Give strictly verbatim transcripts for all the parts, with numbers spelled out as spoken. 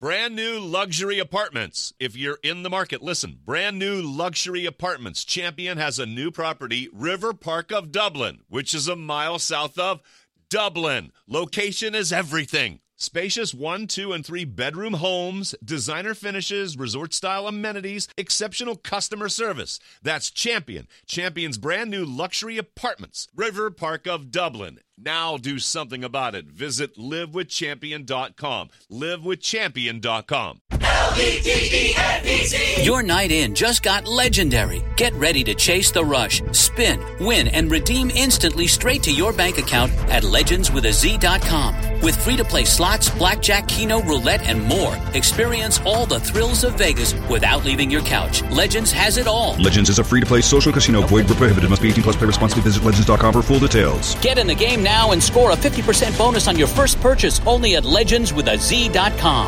Brand new luxury apartments. If you're in the market, listen. Brand new luxury apartments. Champion has a new property, River Park of Dublin, which is a mile south of Dublin. Location is everything. Spacious one, two, and three bedroom homes, designer finishes, resort-style amenities, exceptional customer service. That's Champion. Champion's brand new luxury apartments. River Park of Dublin. Now do something about it. Visit live with champion dot com. live with champion dot com. L E D E N E T. Your night in just got legendary. Get ready to chase the rush, spin, win, and redeem instantly straight to your bank account at legends with a z dot com. With free-to-play slots, blackjack, keno, roulette, and more. Experience all the thrills of Vegas without leaving your couch. Legends has it all. Legends is a free-to-play social casino. Void where prohibited. Must be eighteen plus. Play responsibly. Visit legends dot com for full details. Get in the game now and score a fifty percent bonus on your first purchase only at legends with a z dot com.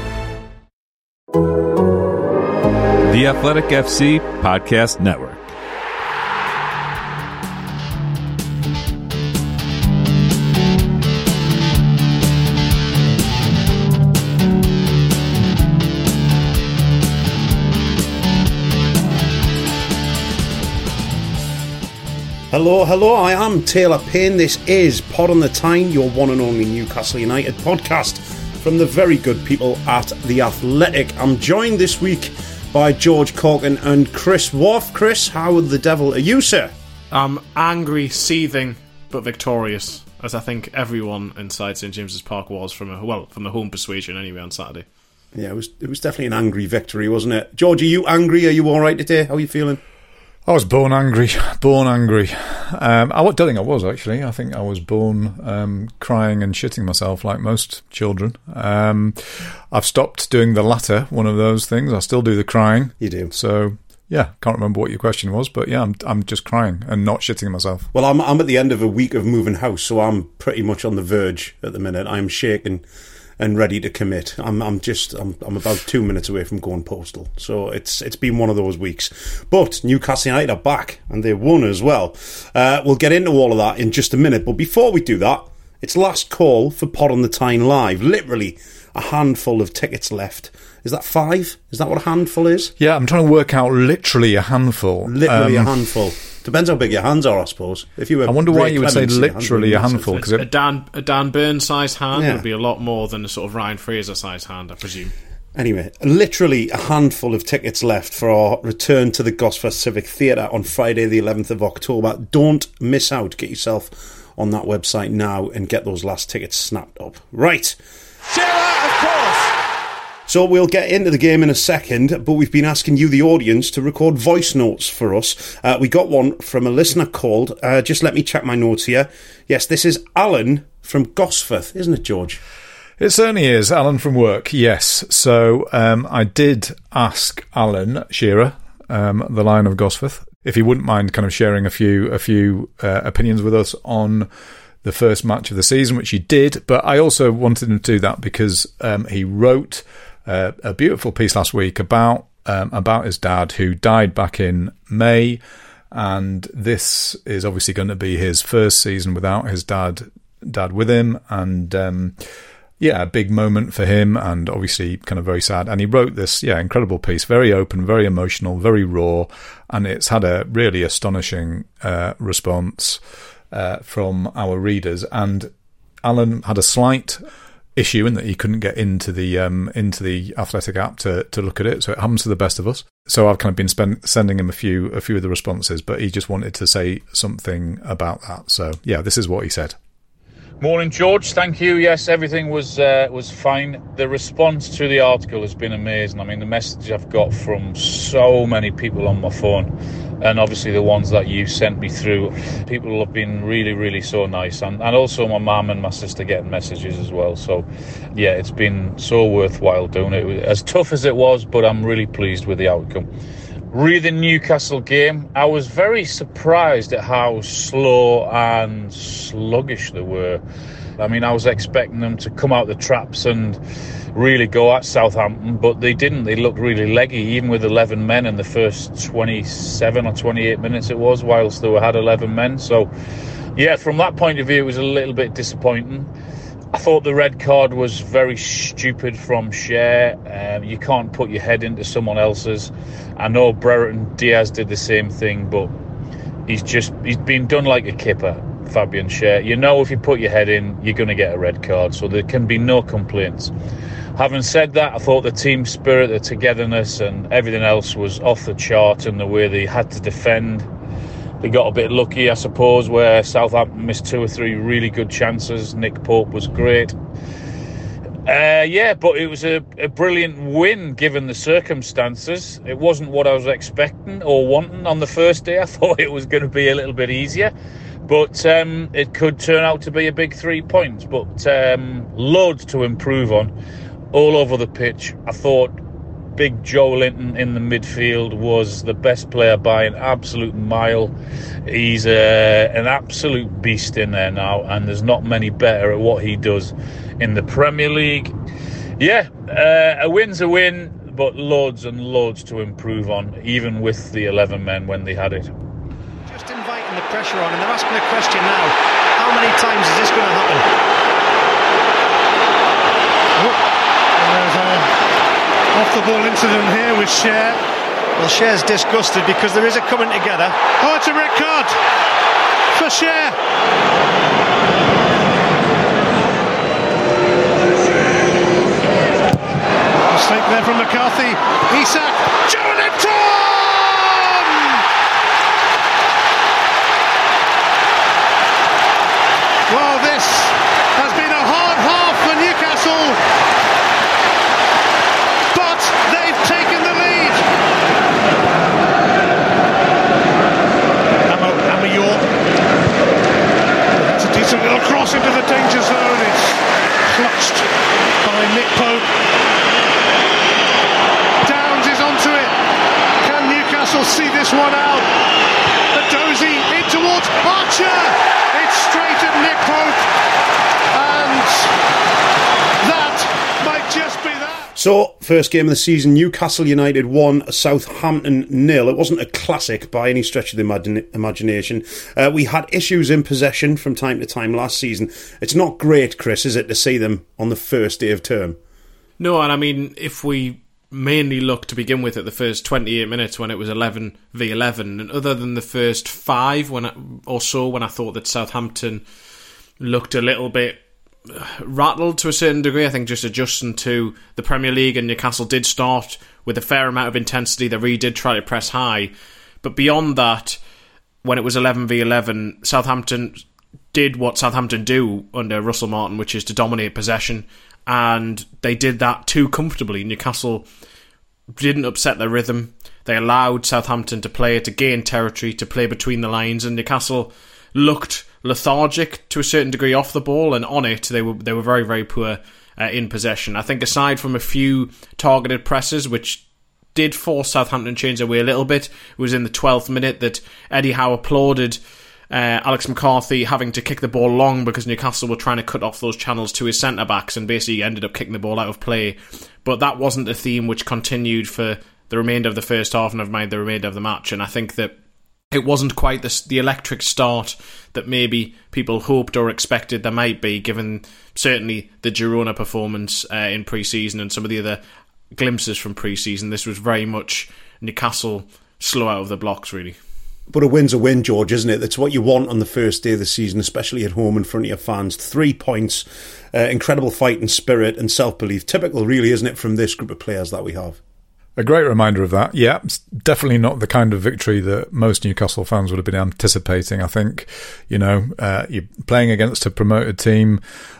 The Athletic F C Podcast Network. Hello, hello, I am Taylor Payne. This is Pod on the Tyne, your one and only Newcastle United podcast from the very good people at The Athletic. I'm joined this week by George Corkin and Chris Worf. Chris, how the devil are you, sir? I'm angry, seething, but victorious, as I think everyone inside St James's Park was from a well from the home persuasion anyway on Saturday. Yeah, it was it was definitely an angry victory, wasn't it? George, are you angry? Are you all right today? How are you feeling? I was born angry, born angry. Um, I don't think I was, actually. I think I was born um, crying and shitting myself like most children. Um, I've stopped doing the latter, one of those things. I still do the crying. You do? So, yeah, can't remember what your question was, but yeah, I'm I'm just crying and not shitting myself. Well, I'm I'm at the end of a week of moving house, so I'm pretty much on the verge at the minute. I'm shaking and ready to commit. I'm I'm just I'm I'm about two minutes away from going postal. So it's it's been one of those weeks. But Newcastle United are back and they won as well. Uh, we'll get into all of that in just a minute. But before we do that, it's last call for Pod on the Tyne Live. Literally a handful of tickets left. Is that five? Is that what a handful is? Yeah, I'm trying to work out literally a handful. Literally um, a handful. Depends how big your hands are, I suppose. If you were I wonder why Ray you would say Clements, literally a handful. Because it, a Dan a Dan Burns-sized hand Yeah. would be a lot more than a sort of Ryan Fraser-sized hand, I presume. Anyway, literally a handful of tickets left for our return to the Gosforth Civic Theatre on Friday the eleventh of October. Don't miss out. Get yourself on that website now and get those last tickets snapped up. Right. Shearer, of course. So we'll get into the game in a second, but we've been asking you, the audience, to record voice notes for us. Uh, we got one from a listener called, uh, just let me check my notes here. Yes, this is Alan from Gosforth, isn't it, George? It certainly is. Alan from work, yes. So um, I did ask Alan Shearer, um, the Lion of Gosforth, if he wouldn't mind kind of sharing a few a few uh, opinions with us on the first match of the season, which he did. But I also wanted him to do that because um, he wrote uh, a beautiful piece last week about um, about his dad, who died back in May, and this is obviously going to be his first season without his dad dad with him, and um, yeah, a big moment for him, and obviously kind of very sad. And he wrote this, yeah, incredible piece, very open, very emotional, very raw, and it's had a really astonishing uh, response uh, from our readers. And Alan had a slight issue in that he couldn't get into the um, into the Athletic app to to look at it. So it happens to the best of us. So I've kind of been spend, sending him a few a few of the responses, but he just wanted to say something about that. So yeah, this is what he said. Morning, George. Thank you. Yes, everything was uh, was fine. The response to the article has been amazing. I mean, the message I've got from so many people on my phone, and obviously the ones that you sent me through, people have been really, really so nice. And, and also my mum and my sister getting messages as well. So, yeah, it's been so worthwhile doing it. As tough as it was, but I'm really pleased with the outcome. Re the Newcastle game, I was very surprised at how slow and sluggish they were. I mean, I was expecting them to come out the traps and really go at Southampton, but they didn't. They looked really leggy, even with eleven men in the first twenty-seven or twenty-eight minutes it was, whilst they had eleven men. So, yeah, from that point of view, it was a little bit disappointing. I thought the red card was very stupid from Schär. Um, you can't put your head into someone else's. I know Brereton Diaz did the same thing, but he's just he's been done like a kipper, Fabian Schär. You know, if you put your head in, you're going to get a red card, so there can be no complaints. Having said that, I thought the team spirit, the togetherness and everything else was off the chart, and the way they had to defend. They got a bit lucky, I suppose, where Southampton missed two or three really good chances. Nick Pope was great. Uh, yeah, but it was a, a brilliant win given the circumstances. It wasn't what I was expecting or wanting on the first day. I thought it was going to be a little bit easier. But um, it could turn out to be a big three points. But um, loads to improve on all over the pitch. I thought Big Joe Linton in the midfield was the best player by an absolute mile. He's uh, an absolute beast in there now, and there's not many better at what he does in the Premier League. Yeah, uh, a win's a win, but loads and loads to improve on, even with the eleven men when they had it. Just inviting the pressure on, and they're asking a question now. How many times is this going to happen? Oh, there's a off-the-ball incident here with Schär. Well, Scher's disgusted because there is a coming together. Oh, it's a red card for Schär. Mistake there from McCarthy. Isak. Joe Linton! Well, this has been a hard half for Newcastle. They've taken the lead. Amo, Amo York. That's a decent little cross into the danger zone. It's clutched by Nick Pope. Downs is onto it. Can Newcastle see this one out? The Dozy in towards Archer. It's straight at Nick Pope. And that might just be that. So, first game of the season, Newcastle United won, Southampton nil. It wasn't a classic by any stretch of the imagine- imagination. Uh, we had issues in possession from time to time last season. It's not great, Chris, is it, to see them on the first day of term? No, and I mean, if we mainly look to begin with at the first twenty-eight minutes when it was eleven v eleven, and other than the first five when I, or so when I thought that Southampton looked a little bit rattled to a certain degree, I think just adjusting to the Premier League, and Newcastle did start with a fair amount of intensity. They really did try to press high, but beyond that, when it was eleven v eleven, Southampton did what Southampton do under Russell Martin, which is to dominate possession, and they did that too comfortably. Newcastle didn't upset their rhythm. They allowed Southampton to play, to gain territory, to play between the lines, and Newcastle looked lethargic to a certain degree off the ball, and on it they were they were very very poor uh, in possession. I think aside from a few targeted presses which did force Southampton to change their way a little bit, it was in the twelfth minute that Eddie Howe applauded uh, Alex McCarthy having to kick the ball long because Newcastle were trying to cut off those channels to his centre backs, and basically ended up kicking the ball out of play. But that wasn't a theme which continued for the remainder of the first half, and never mind the remainder of the match. And I think that it wasn't quite the, the electric start that maybe people hoped or expected there might be, given certainly the Girona performance uh, in pre-season and some of the other glimpses from pre-season. This was very much Newcastle slow out of the blocks, really. But a win's a win, George, isn't it? That's what you want on the first day of the season, especially at home in front of your fans. Three points, uh, incredible fighting spirit and self-belief. Typical, really, isn't it, from this group of players that we have? A great reminder of that. Yeah, it's definitely not the kind of victory that most Newcastle fans would have been anticipating. I think, you know, uh, you're playing against a promoted team,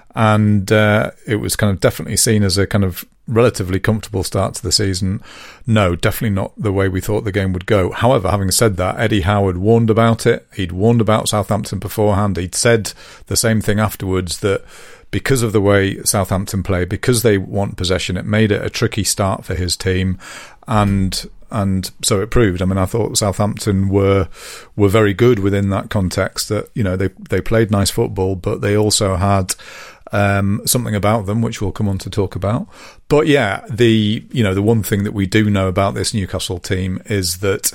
and uh, it was kind of definitely seen as a kind of relatively comfortable start to the season. No, definitely not the way we thought the game would go. However, having said that, Eddie Howe had warned about it. He'd warned about Southampton beforehand. He'd said the same thing afterwards, that because of the way Southampton play, because they want possession, it made it a tricky start for his team, and and so it proved. I mean, I thought Southampton were were very good within that context. That, you know, they they played nice football, but they also had um, something about them which we'll come on to talk about. But yeah, the you know the one thing that we do know about this Newcastle team is that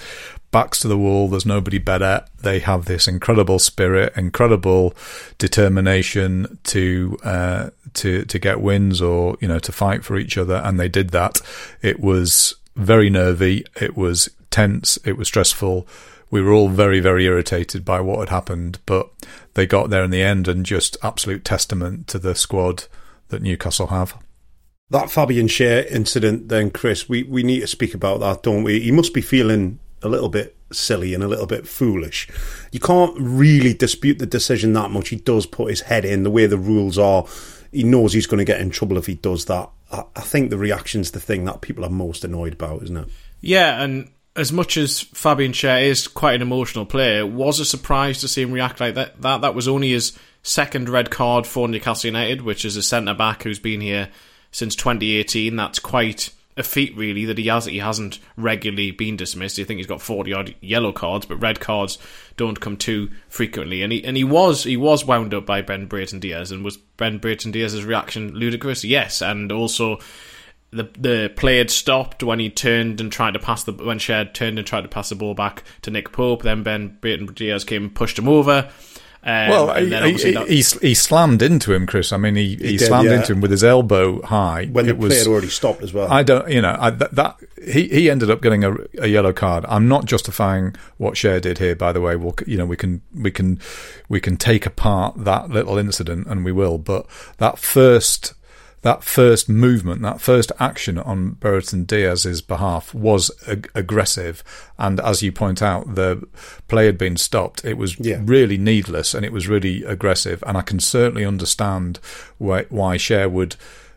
backs to the wall. There's nobody better. They have this incredible spirit, incredible determination to uh, to to get wins or, you know, to fight for each other, and they did that. It was very nervy. It was tense. It was stressful. We were all very, very irritated by what had happened, but they got there in the end, and just absolute testament to the squad that Newcastle have. That Fabian Schär incident then, Chris, we, we need to speak about that, don't we? He must be feeling a little bit silly and a little bit foolish. You can't really dispute the decision that much. He does put his head in, the way the rules are. He knows he's going to get in trouble if he does that. I, I think the reaction's the thing that people are most annoyed about, isn't it? Yeah, and as much as Fabian Schär is quite an emotional player, it was a surprise to see him react like that. That that was only his second red card for Newcastle United, which is a centre-back who's been here since twenty eighteen. That's quite a feat, really, that he, has, he hasn't regularly been dismissed. I think he's got forty-odd yellow cards, but red cards don't come too frequently. And he and he was he was wound up by Ben Brayton Diaz, and was Ben Brayton Diaz's reaction ludicrous? Yes, and also The the play had stopped when he turned and tried to pass the when Schär turned and tried to pass the ball back to Nick Pope. Then Ben Brayton Diaz came and pushed him over. Um, well, and he, then obviously that, he, he slammed into him, Chris. I mean, he, he, he did, slammed yeah. into him with his elbow high. When the it was, play had already stopped as well. I don't, you know, I, that, that he he ended up getting a, a yellow card. I'm not justifying what Schär did here, by the way. We'll, you know, we can we can we can take apart that little incident, and we will. But that first. That first movement, that first action on Brayton Diaz's behalf was ag- aggressive, and as you point out, the play had been stopped. It was yeah. really needless, and it was really aggressive. And I can certainly understand why, why Schär would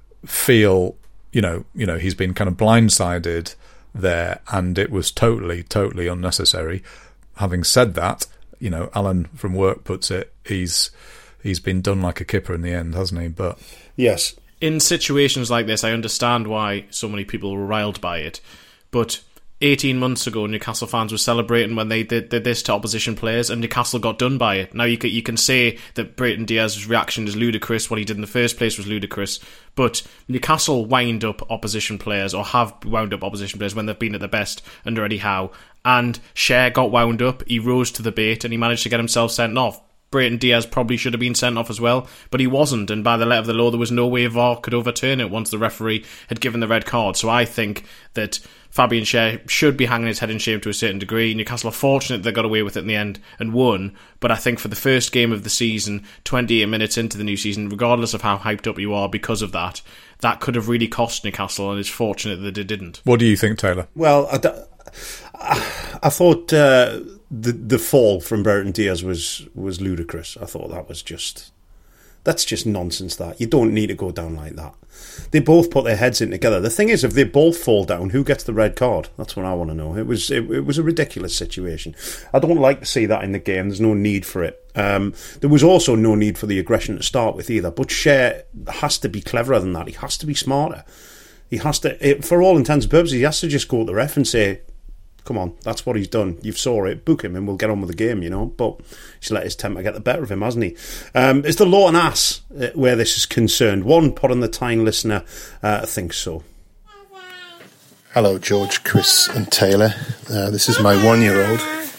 feel, you know, you know, he's been kind of blindsided there, and it was totally, totally unnecessary. Having said that, you know, Alan from Work puts it, he's he's been done like a kipper in the end, hasn't he? But yes. In situations like this, I understand why so many people were riled by it. But eighteen months ago, Newcastle fans were celebrating when they did, did this to opposition players, and Newcastle got done by it. Now, you can, you can say that Brayton Diaz's reaction is ludicrous. What he did in the first place was ludicrous. But Newcastle wind up opposition players, or have wound up opposition players when they've been at their best under Eddie Howe. And Schär got wound up. He rose to the bait, and he managed to get himself sent off. Brayton Diaz probably should have been sent off as well, but he wasn't, and by the letter of the law there was no way V A R could overturn it once the referee had given the red card. So I think that Fabian Schär should be hanging his head in shame to a certain degree. Newcastle are fortunate they got away with it in the end and won, but I think for the first game of the season, twenty-eight minutes into the new season, regardless of how hyped up you are because of that, that could have really cost Newcastle, and it's fortunate that it didn't. What do you think, Taylor? Well, I, I thought uh, the the fall from Brayton Diaz was was ludicrous. I thought that was just that's just nonsense. That you don't need to go down like that. They both put their heads in together. The thing is, if they both fall down, who gets the red card? That's what I want to know. It was it, it was a ridiculous situation. I don't like to see that in the game. There's no need for it. Um, there was also no need for the aggression to start with either. But Schär has to be cleverer than that. He has to be smarter. He has to, it, for all intents and purposes, he has to just go to the ref and say, come on, that's what he's done. You've saw it. Book him and we'll get on with the game, you know. But he's let his temper get the better of him, hasn't he? Um, is the Lawton Ass uh, where this is concerned? One Pod on the Tyne listener uh, thinks so. Hello, George, Chris and Taylor. Uh, this is my one-year-old.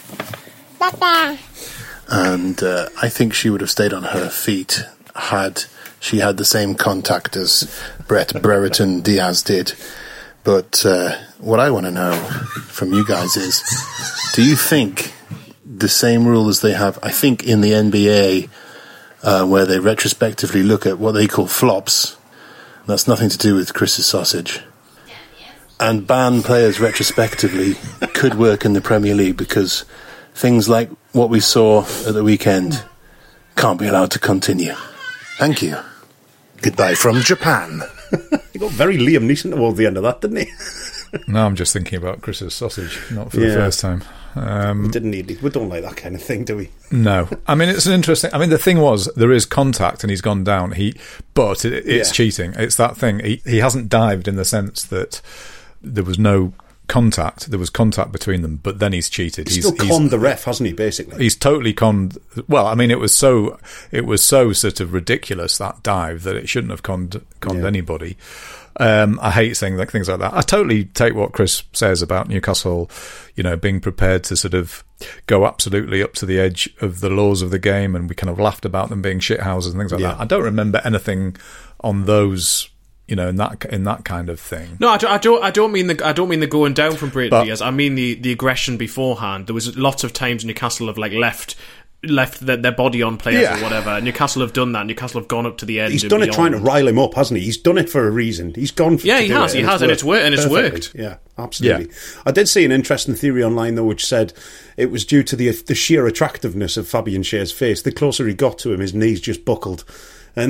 Papa. And uh, I think she would have stayed on her feet had she had the same contact as Brett Brereton Diaz did. But uh, what I want to know from you guys is, do you think the same rule as they have, I think, in the N B A, uh, where they retrospectively look at what they call flops, that's nothing to do with Chris's sausage, and ban players retrospectively could work in the Premier League, because things like what we saw at the weekend can't be allowed to continue. Thank you. Goodbye from Japan. He got very Liam Neeson towards the end of that, didn't he? No, I'm just thinking about Chris's sausage, not for yeah. the first time. Um, we didn't need it. We don't like that kind of thing, do we? No. I mean, it's an interesting... I mean, the thing was, there is contact and he's gone down. He, But it, it's yeah. cheating. It's that thing. He, he hasn't dived in the sense that there was no contact. There was contact between them, but then he's cheated. He's, he's still conned he's, the ref, hasn't he? Basically, he's totally conned. Well, I mean, it was so it was so sort of ridiculous, that dive, that it shouldn't have conned conned yeah. anybody. Um, I hate saying like things like that. I totally take what Chris says about Newcastle, you know, being prepared to sort of go absolutely up to the edge of the laws of the game, and we kind of laughed about them being shithouses and things like yeah. that. I don't remember anything on those, you know, in that in that kind of thing. No, I don't. I don't, I don't mean the. I don't mean the going down from Brayton Diaz. I mean the, the aggression beforehand. There was lots of times Newcastle have like left. left their, their body on players yeah. or whatever. Newcastle have done that. Newcastle have gone up to the end. He's done it trying to rile him up, hasn't he? He's done it for a reason. He's gone for Yeah, he has. It, he has, and it's worked. And it's worked. Yeah, absolutely. Yeah. I did see an interesting theory online, though, which said it was due to the the sheer attractiveness of Fabian Schär's face. The closer he got to him, his knees just buckled. And,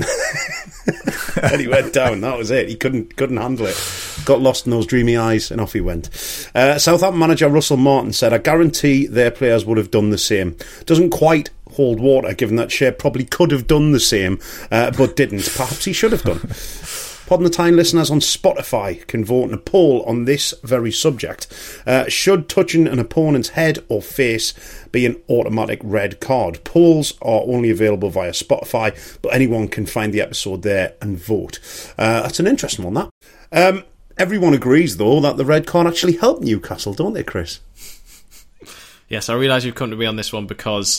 and he went down. That was it. He couldn't couldn't handle it. Got lost in those dreamy eyes, and off he went. Uh, Southampton manager Russell Martin said, "I guarantee their players would have done the same." Doesn't quite hold water, given that Schär probably could have done the same, uh, but didn't. Perhaps he should have done. Pod and the Time listeners on Spotify can vote in a poll on this very subject. Uh, should touching an opponent's head or face be an automatic red card? Polls are only available via Spotify, but anyone can find the episode there and vote. Uh, that's an interesting one, that. Um, everyone agrees, though, that the red card actually helped Newcastle, don't they, Chris? Yes, I realise you've come to me on this one because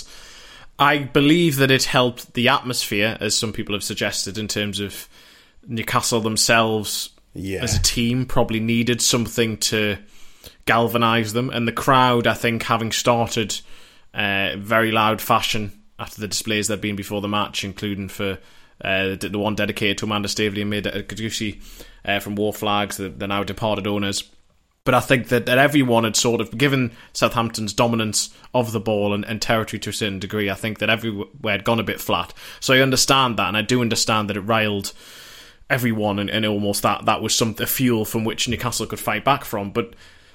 I believe that it helped the atmosphere, as some people have suggested, in terms of Newcastle themselves yeah. as a team probably needed something to galvanise them, and the crowd, I think, having started uh, very loud fashion after the displays there'd been before the match, including for uh, the one dedicated to Amanda Staveley and Maida Guendouzi uh, from War Flags, the, the now departed owners. But I think that, that everyone had sort of, given Southampton's dominance of the ball and, and territory to a certain degree, I think that everywhere had gone a bit flat. So I understand that, and I do understand that it riled everyone, and, and almost that that was some a fuel from which Newcastle could fight back from. But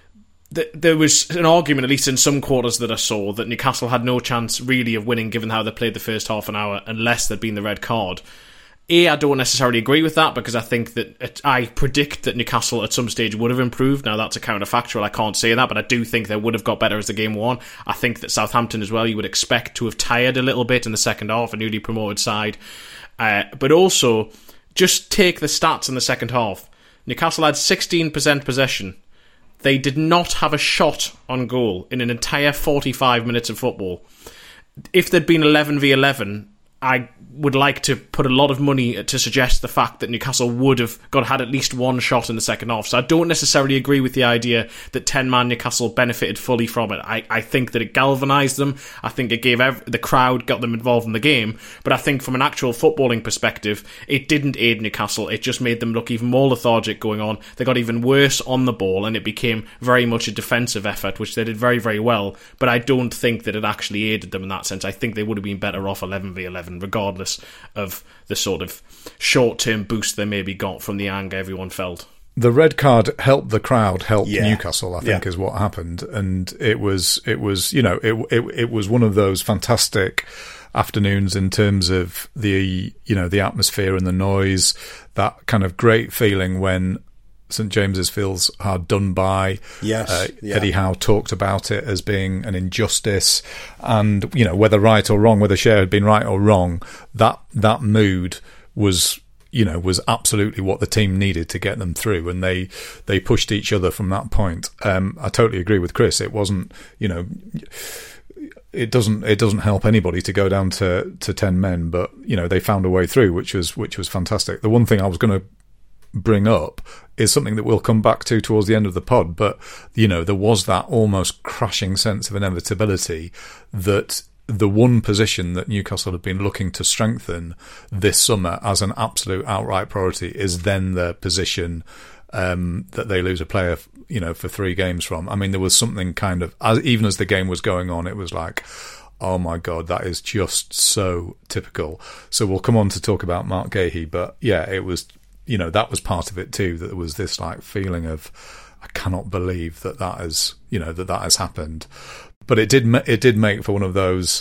th- there was an argument, at least in some quarters that I saw, that Newcastle had no chance really of winning given how they played the first half an hour unless there'd been the red card. A, I don't necessarily agree with that, because I think that it, I predict that Newcastle at some stage would have improved. Now that's a counterfactual, I can't say that, but I do think they would have got better as the game won. I think that Southampton as well, you would expect to have tired a little bit in the second half, a newly promoted side. Uh, but also, just take the stats in the second half. Newcastle had sixteen percent possession. They did not have a shot on goal in an entire forty-five minutes of football. If there'd been eleven v eleven, I would like to put a lot of money to suggest the fact that Newcastle would have got had at least one shot in the second half. So I don't necessarily agree with the idea that ten-man Newcastle benefited fully from it. I, I think that it galvanised them. I think it gave ev- the crowd, got them involved in the game. But I think from an actual footballing perspective, it didn't aid Newcastle. It just made them look even more lethargic going on. They got even worse on the ball, and it became very much a defensive effort, which they did very, very well. But I don't think that it actually aided them in that sense. I think they would have been better off eleven v eleven, regardless of the sort of short-term boost they maybe got from the anger everyone felt. The red card helped the crowd help yeah. Newcastle, I think, yeah. is what happened, and it was it was you know it, it it was one of those fantastic afternoons in terms of the you know the atmosphere and the noise, that kind of great feeling when St James's feels hard done by. Yes, uh, yeah. Eddie Howe talked about it as being an injustice, and you know whether right or wrong, whether Schär had been right or wrong, that that mood was you know was absolutely what the team needed to get them through, and they they pushed each other from that point. Um, I totally agree with Chris. It wasn't you know. It doesn't. It doesn't help anybody to go down to, to ten men, but you know they found a way through, which was which was fantastic. The one thing I was going to bring up is something that we'll come back to towards the end of the pod, but you know there was that almost crushing sense of inevitability that the one position that Newcastle have been looking to strengthen this summer as an absolute outright priority is then the position um, that they lose a player, you know, for three games from. I mean, there was something kind of, as, even as the game was going on, it was like, oh my God, that is just so typical. So we'll come on to talk about Mark Gahey, but yeah, it was, you know, that was part of it too, that there was this like feeling of, I cannot believe that that has, you know, that that has happened. But it did, it did make for one of those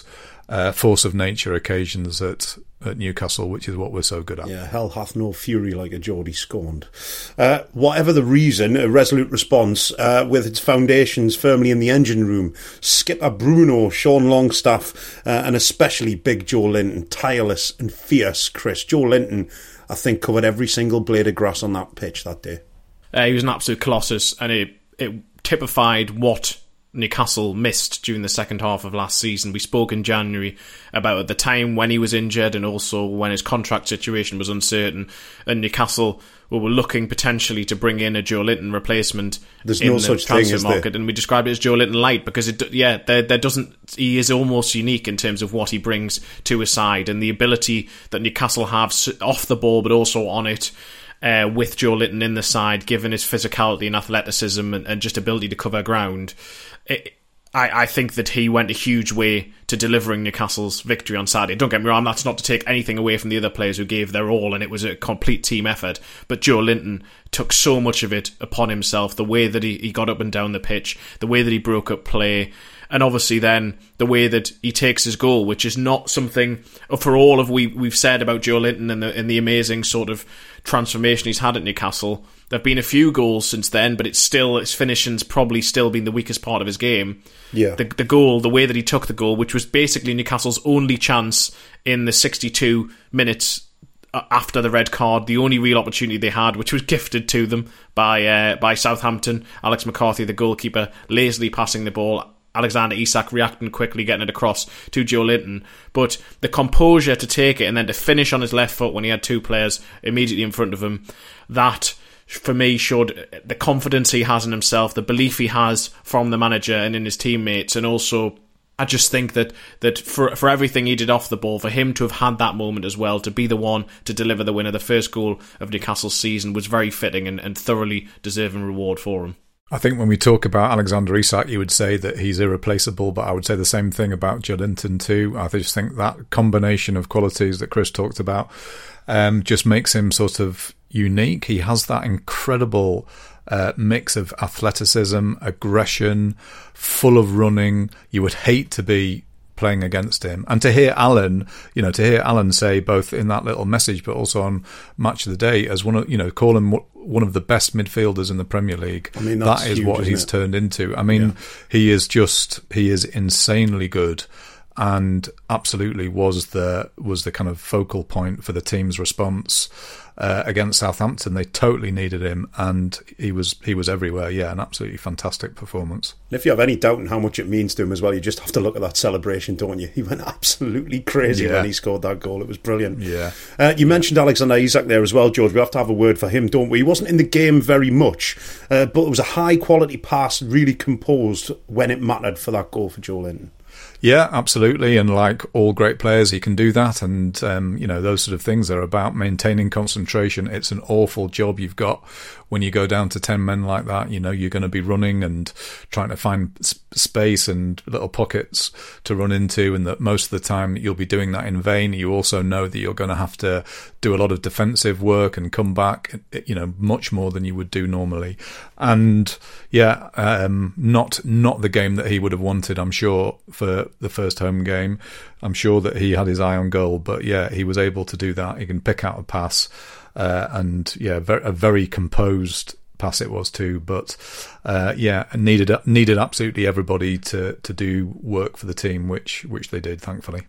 uh, force of nature occasions at, at Newcastle, which is what we're so good at. Yeah, hell hath no fury like a Geordie scorned. Uh, whatever the reason, a resolute response uh, with its foundations firmly in the engine room. Skipper Bruno, Sean Longstaff, uh, and especially Big Joe Linton, tireless and fierce, Chris. Joe Linton, I think, covered every single blade of grass on that pitch that day. Uh, he was an absolute colossus, and it, it typified what Newcastle missed during the second half of last season. We spoke in January about at the time when he was injured and also when his contract situation was uncertain, and Newcastle were looking potentially to bring in a Joe Linton replacement. There's in no the such transfer thing as market, there. and we described it as Joe Linton light because it, yeah, there, there doesn't. He is almost unique in terms of what he brings to his side and the ability that Newcastle have off the ball, but also on it. Uh, with Joe Linton in the side, given his physicality and athleticism and, and just ability to cover ground, it, I, I think that he went a huge way to delivering Newcastle's victory on Saturday. Don't get me wrong, that's not to take anything away from the other players who gave their all, and it was a complete team effort. But Joe Linton took so much of it upon himself, the way that he, he got up and down the pitch, the way that he broke up play, and obviously then the way that he takes his goal, which is not something, for all of we, we've said about Joe Linton and the, and the amazing sort of transformation he's had at Newcastle. There have been a few goals since then, but it's still, his finishing's probably still been the weakest part of his game. Yeah. The, the goal, the way that he took the goal, which was basically Newcastle's only chance in the sixty-two minutes after the red card, the only real opportunity they had, which was gifted to them by uh, by Southampton. Alex McCarthy, the goalkeeper, lazily passing the ball. Alexander Isak reacting quickly, getting it across to Joe Linton. But the composure to take it and then to finish on his left foot when he had two players immediately in front of him, that, for me, showed the confidence he has in himself, the belief he has from the manager and in his teammates, and also I just think that that for for everything he did off the ball, for him to have had that moment as well, to be the one to deliver the winner, the first goal of Newcastle's season, was very fitting and, and thoroughly deserving reward for him. I think when we talk about Alexander Isak, you would say that he's irreplaceable, but I would say the same thing about Joe Linton too. I just think that combination of qualities that Chris talked about um, just makes him sort of unique. He has that incredible uh, mix of athleticism, aggression, full of running. You would hate to be playing against him. And to hear Alan, you know, to hear Alan say both in that little message, but also on Match of the Day, as one of, you know, call him one of the best midfielders in the Premier League. I mean, that is huge, what he's it? turned into. I mean, yeah. he is just, he is insanely good, and absolutely was the was the kind of focal point for the team's response uh, against Southampton. They totally needed him, and he was he was everywhere. Yeah, an absolutely fantastic performance. And if you have any doubt in how much it means to him as well, you just have to look at that celebration, don't you? He went absolutely crazy yeah. when he scored that goal. It was brilliant. Yeah. Uh, you mentioned Alexander Isak there as well, George. We have to have a word for him, don't we? He wasn't in the game very much, uh, but it was a high quality pass, really composed when it mattered for that goal for Joe Linton. Yeah, absolutely. And like all great players, he can do that. And, um, you know, those sort of things are about maintaining concentration. It's an awful job you've got when you go down to ten men like that. You know, you're going to be running and trying to find sp- space and little pockets to run into. And that most of the time you'll be doing that in vain. You also know that you're going to have to do a lot of defensive work and come back, you know, much more than you would do normally. And yeah, um, not, not the game that he would have wanted, I'm sure, for the first home game. I'm sure that he had his eye on goal, but yeah, he was able to do that. He can pick out a pass, uh, and yeah, very, a very composed pass it was too. But uh, yeah, needed needed absolutely everybody to to do work for the team, which which they did, thankfully.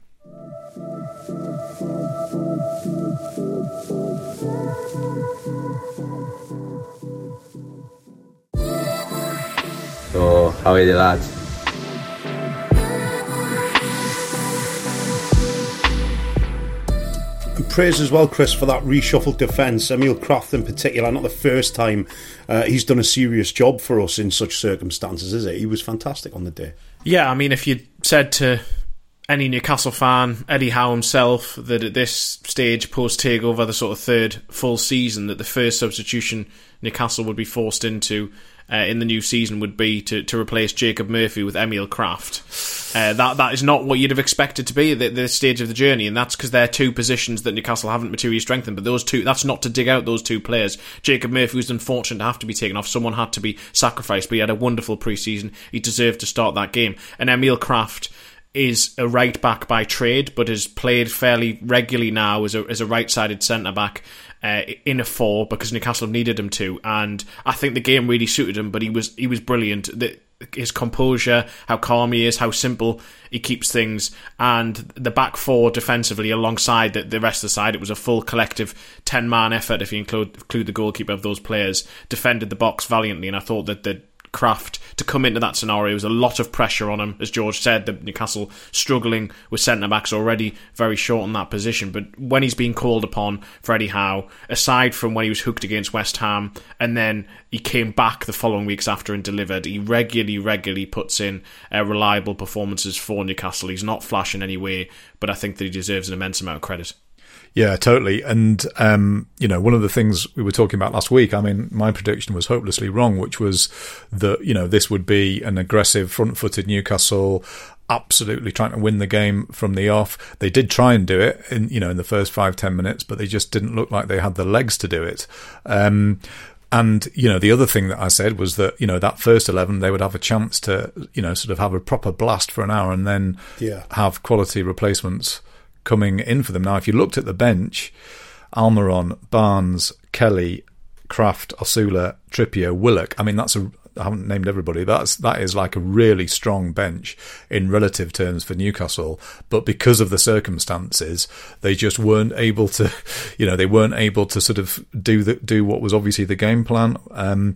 So, how are the lads? Praise as well, Chris, for that reshuffled defence. Emil Kraft in particular, not the first time uh, he's done a serious job for us in such circumstances, is it? He was fantastic on the day. Yeah, I mean, if you said to any Newcastle fan, Eddie Howe himself, that at this stage, post-takeover, the sort of third full season, that the first substitution Newcastle would be forced into uh, in the new season would be to, to replace Jacob Murphy with Emil Kraft. Uh, that that is not what you'd have expected to be at this stage of the journey, and that's because they're two positions that Newcastle haven't materially strengthened. But those two, that's not to dig out those two players. Jacob Murphy was unfortunate to have to be taken off. Someone had to be sacrificed, but he had a wonderful pre-season. He deserved to start that game. And Emil Kraft is a right back by trade, but has played fairly regularly now as a as a right-sided centre back uh, in a four because Newcastle needed him to, and I think the game really suited him. But he was he was brilliant. The, his composure, how calm he is, how simple he keeps things, and the back four defensively alongside the, the rest of the side. It was a full collective ten-man effort if you include include the goalkeeper of those players. Defended the box valiantly, and I thought that the Kraft to come into that scenario was a lot of pressure on him. As George said, the Newcastle struggling with centre-backs already very short in that position, but when he's been called upon for Eddie Howe, aside from when he was hooked against West Ham and then he came back the following weeks after and delivered, he regularly regularly puts in uh, reliable performances for Newcastle. He's not flash in any way, but I think that he deserves an immense amount of credit. Yeah, totally. And, um, you know, one of the things we were talking about last week, I mean, my prediction was hopelessly wrong, which was that, you know, this would be an aggressive, front-footed Newcastle, absolutely trying to win the game from the off. They did try and do it in, you know, in the first five, ten minutes, but they just didn't look like they had the legs to do it. Um, And, you know, the other thing that I said was that, you know, that first eleven, they would have a chance to, you know, sort of have a proper blast for an hour and then yeah. have quality replacements coming in for them. Now, if you looked at the bench, Almiron, Barnes, Kelly, Kraft, Osula, Trippier, Willock, I mean, that's a, I haven't named everybody, that's, that is like a really strong bench in relative terms for Newcastle. But because of the circumstances, they just weren't able to, you know, they weren't able to sort of do the, do what was obviously the game plan. Um,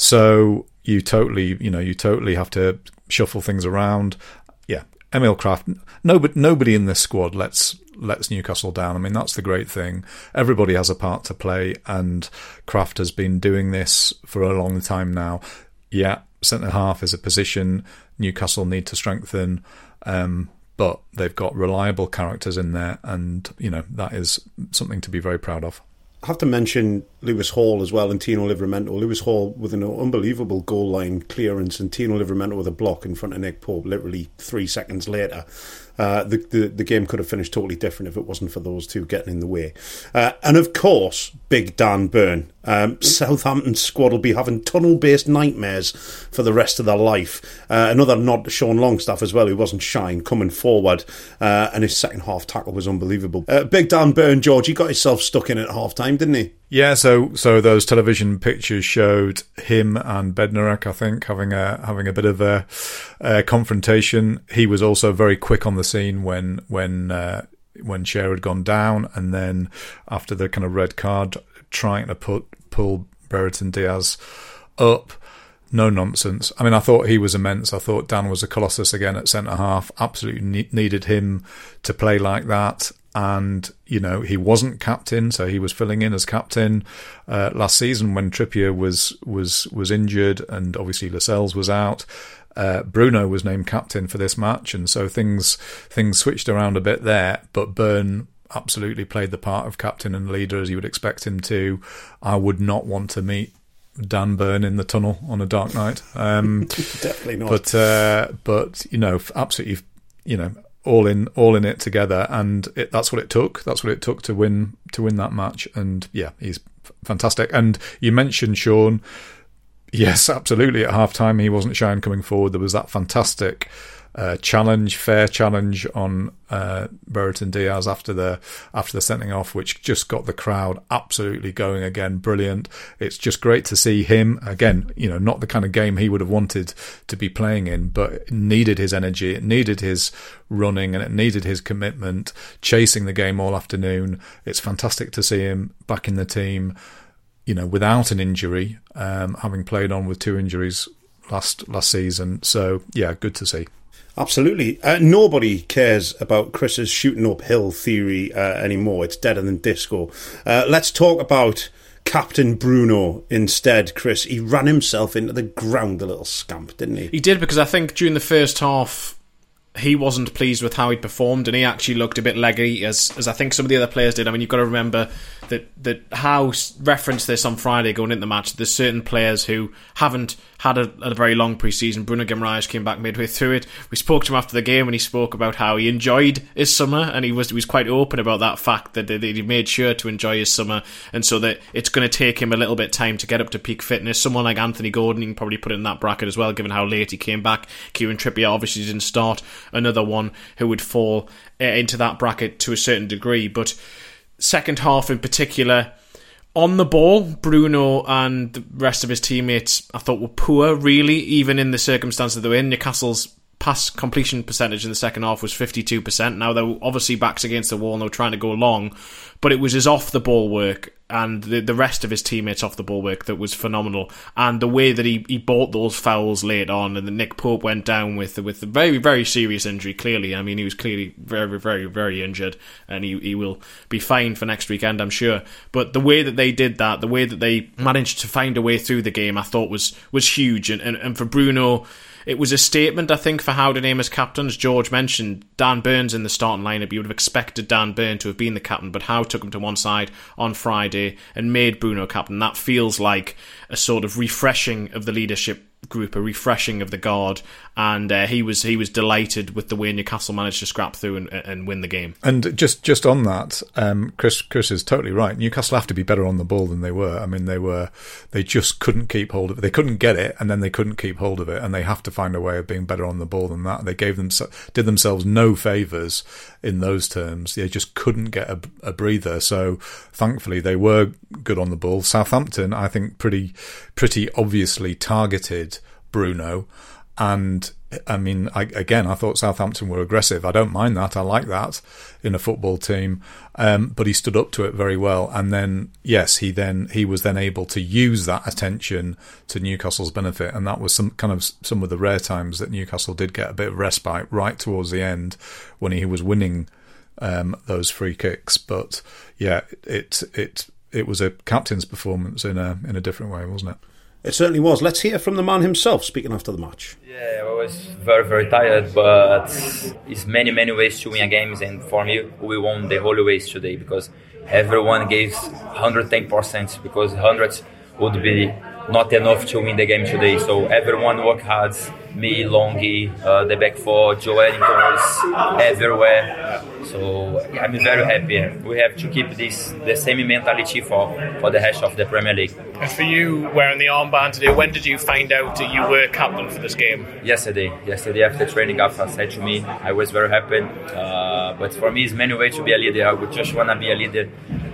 so you totally, you know, you totally have to shuffle things around. Yeah. Emil Kraft, nobody, nobody in this squad lets lets Newcastle down. I mean, that's the great thing. Everybody has a part to play, and Kraft has been doing this for a long time now. Yeah, centre half is a position Newcastle need to strengthen, um, but they've got reliable characters in there, and you know that is something to be very proud of. I have to mention Lewis Hall as well and Tino Livramento. Lewis Hall with an unbelievable goal line clearance and Tino Livramento with a block in front of Nick Pope literally three seconds later. Uh, the, the the game could have finished totally different if it wasn't for those two getting in the way. Uh, and of course, big Dan Burn. Um, Southampton's squad will be having tunnel-based nightmares for the rest of their life. Uh, another nod to Sean Longstaff as well, who wasn't shy in coming forward, uh, and his second half tackle was unbelievable. Uh, big Dan Burn, George, he got himself stuck in at half time, didn't he? Yeah, so so those television pictures showed him and Bednarek, I think, having a having a bit of a, a confrontation. He was also very quick on the scene when when uh, when Cher had gone down, and then after the kind of red card, trying to put pull Brereton Diaz up. No nonsense. I mean, I thought he was immense. I thought Dan was a colossus again at centre half. Absolutely ne- needed him to play like that. And, you know, he wasn't captain, so he was filling in as captain uh, last season when Trippier was was was injured and obviously Lascelles was out. Uh, Bruno was named captain for this match, and so things things switched around a bit there. But Byrne absolutely played the part of captain and leader as you would expect him to. I would not want to meet Dan Burn in the tunnel on a dark night. Um, Definitely not. But uh, but you know, absolutely, you know. all in all in it together, and it, that's what it took. That's what it took to win to win that match. And yeah, he's f- fantastic. And you mentioned Sean. Yes, absolutely. At half time, he wasn't shy in coming forward. There was that fantastic uh, challenge, fair challenge on uh, Brereton Diaz after the after the sending off, which just got the crowd absolutely going again. Brilliant. It's just great to see him again. You know, not the kind of game he would have wanted to be playing in, but it needed his energy, it needed his running, and it needed his commitment, chasing the game all afternoon. It's fantastic to see him back in the team, you know, without an injury, um, having played on with two injuries last last season. So yeah, good to see. Absolutely. Uh, nobody cares about Chris's shooting uphill theory uh, anymore. It's deader than disco. Uh, let's talk about Captain Bruno instead, Chris. He ran himself into the ground, the little scamp, didn't he? He did, because I think during the first half he wasn't pleased with how he performed, and he actually looked a bit leggy, as as I think some of the other players did. I mean, you've got to remember that that Howe referenced this on Friday going into the match. There's certain players who haven't had a, a very long pre-season. Bruno Guimaraes came back midway through it. We spoke to him after the game and he spoke about how he enjoyed his summer, and he was he was quite open about that fact that, that he made sure to enjoy his summer, and so that it's going to take him a little bit of time to get up to peak fitness. Someone like Anthony Gordon, you can probably put it in that bracket as well, given how late he came back. Kieran Trippier obviously didn't start. Another one who would fall uh, into that bracket to a certain degree. But second half in particular, on the ball, Bruno and the rest of his teammates, I thought, were poor, really, even in the circumstances they were in. Newcastle's pass completion percentage in the second half was fifty-two percent. Now, they were obviously backs against the wall and they were trying to go long, but it was his off-the-ball work and the, the rest of his teammates off-the-ball work that was phenomenal. And the way that he, he bought those fouls late on, and then Nick Pope went down with, with a very, very serious injury, clearly. I mean, he was clearly very, very, very injured, and he, he will be fine for next weekend, I'm sure. But the way that they did that, the way that they managed to find a way through the game, I thought was, was huge. And, and, and for Bruno, it was a statement, I think, for how to name as captain. As George mentioned, Dan Burns in the starting lineup. You would have expected Dan Burn to have been the captain, but Howe took him to one side on Friday and made Bruno captain. That feels like a sort of refreshing of the leadership group, a refreshing of the guard, and uh, he was he was delighted with the way Newcastle managed to scrap through and, and win the game. And just just on that, um, Chris Chris is totally right. Newcastle have to be better on the ball than they were. I mean, they were they just couldn't keep hold of it. They couldn't get it, and then they couldn't keep hold of it, and they have to find a way of being better on the ball than that. They gave them did themselves no favours in those terms. They just couldn't get a, a breather. So thankfully, they were good on the ball. Southampton, I think, pretty pretty obviously targeted Bruno, and I mean, I, again, I thought Southampton were aggressive. I don't mind that. I like that in a football team. Um, but he stood up to it very well. And then, yes, he then he was then able to use that attention to Newcastle's benefit. And that was some kind of some of the rare times that Newcastle did get a bit of respite right towards the end when he was winning um, those free kicks. But yeah, it it it was a captain's performance in a in a different way, wasn't it? It certainly was. Let's hear from the man himself speaking after the match. Yeah, I was very, very tired, but it's many, many ways to win a game, and for me, we won the whole ways today because everyone gave one hundred ten percent because one hundred would be not enough to win the game today. So everyone worked hard, me, Longy, uh, the back four, Joe Ellington was everywhere. So I'm very happy. We have to keep this the same mentality for, for the rest of the Premier League. And for you, wearing the armband today, when did you find out that you were captain for this game? Yesterday. Yesterday after training, Alpha said to me, I was very happy. Uh, but for me, it's many ways to be a leader. I would just want to be a leader.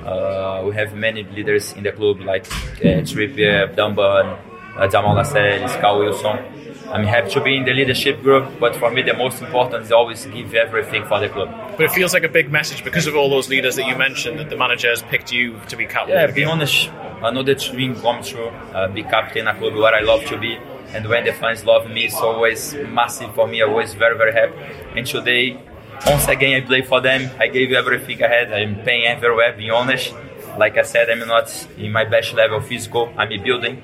Uh, we have many leaders in the club like uh, Trippier, Dunbar, uh, Jamal Lascelles, Carl Wilson. I'm happy to be in the leadership group, but for me the most important is always give everything for the club. But it feels like a big message because of all those leaders that you mentioned that the manager has picked you to be captain. Yeah, be honest, I know that dream come true, uh, be captain in a club where I love to be, and when the fans love me, it's always massive for me. I'm always very, very happy. And today, once again, I play for them. I gave everything I had. I'm paying everywhere, being honest. Like I said, I'm not in my best level physical. I'm building,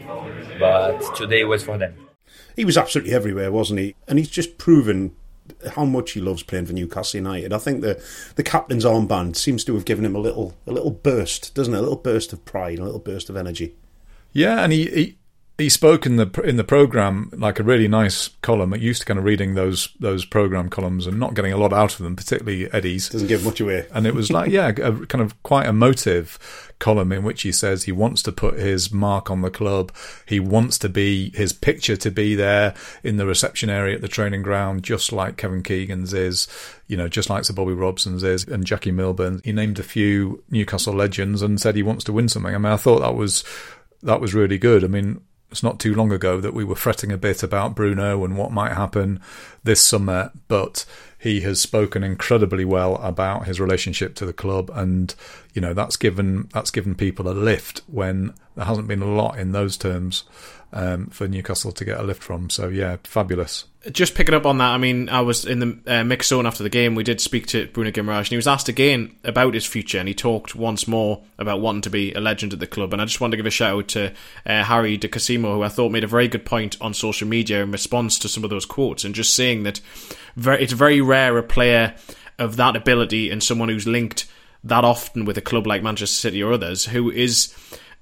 but today was for them. He was absolutely everywhere, wasn't he? And he's just proven how much he loves playing for Newcastle United. I think the the captain's armband seems to have given him a little a little burst, doesn't it? A little burst of pride, a little burst of energy. Yeah, and he he, he spoke in the in the programme like a really nice column. It used to kind of reading those those programme columns and not getting a lot out of them, particularly Eddie's. Doesn't give much away. And it was like, yeah, a kind of quite emotive column in which he says he wants to put his mark on the club. He wants to be his picture to be there in the reception area at the training ground, just like Kevin Keegan's is, you know, just like Sir Bobby Robson's is, and Jackie Milburn. He named a few Newcastle legends and said he wants to win something. I mean, I thought that was that was really good. I mean, it's not too long ago that we were fretting a bit about Bruno and what might happen this summer, but he has spoken incredibly well about his relationship to the club, and you know that's given that's given people a lift when there hasn't been a lot in those terms um, for Newcastle to get a lift from. So yeah, fabulous. Just picking up on that, I mean, I was in the uh, mix zone after the game. We did speak to Bruno Guimaraes, and he was asked again about his future, and he talked once more about wanting to be a legend at the club. And I just wanted to give a shout out to uh, Harry De Cosimo, who I thought made a very good point on social media in response to some of those quotes, and just saying that very, it's very rare a player of that ability and someone who's linked that often with a club like Manchester City or others who is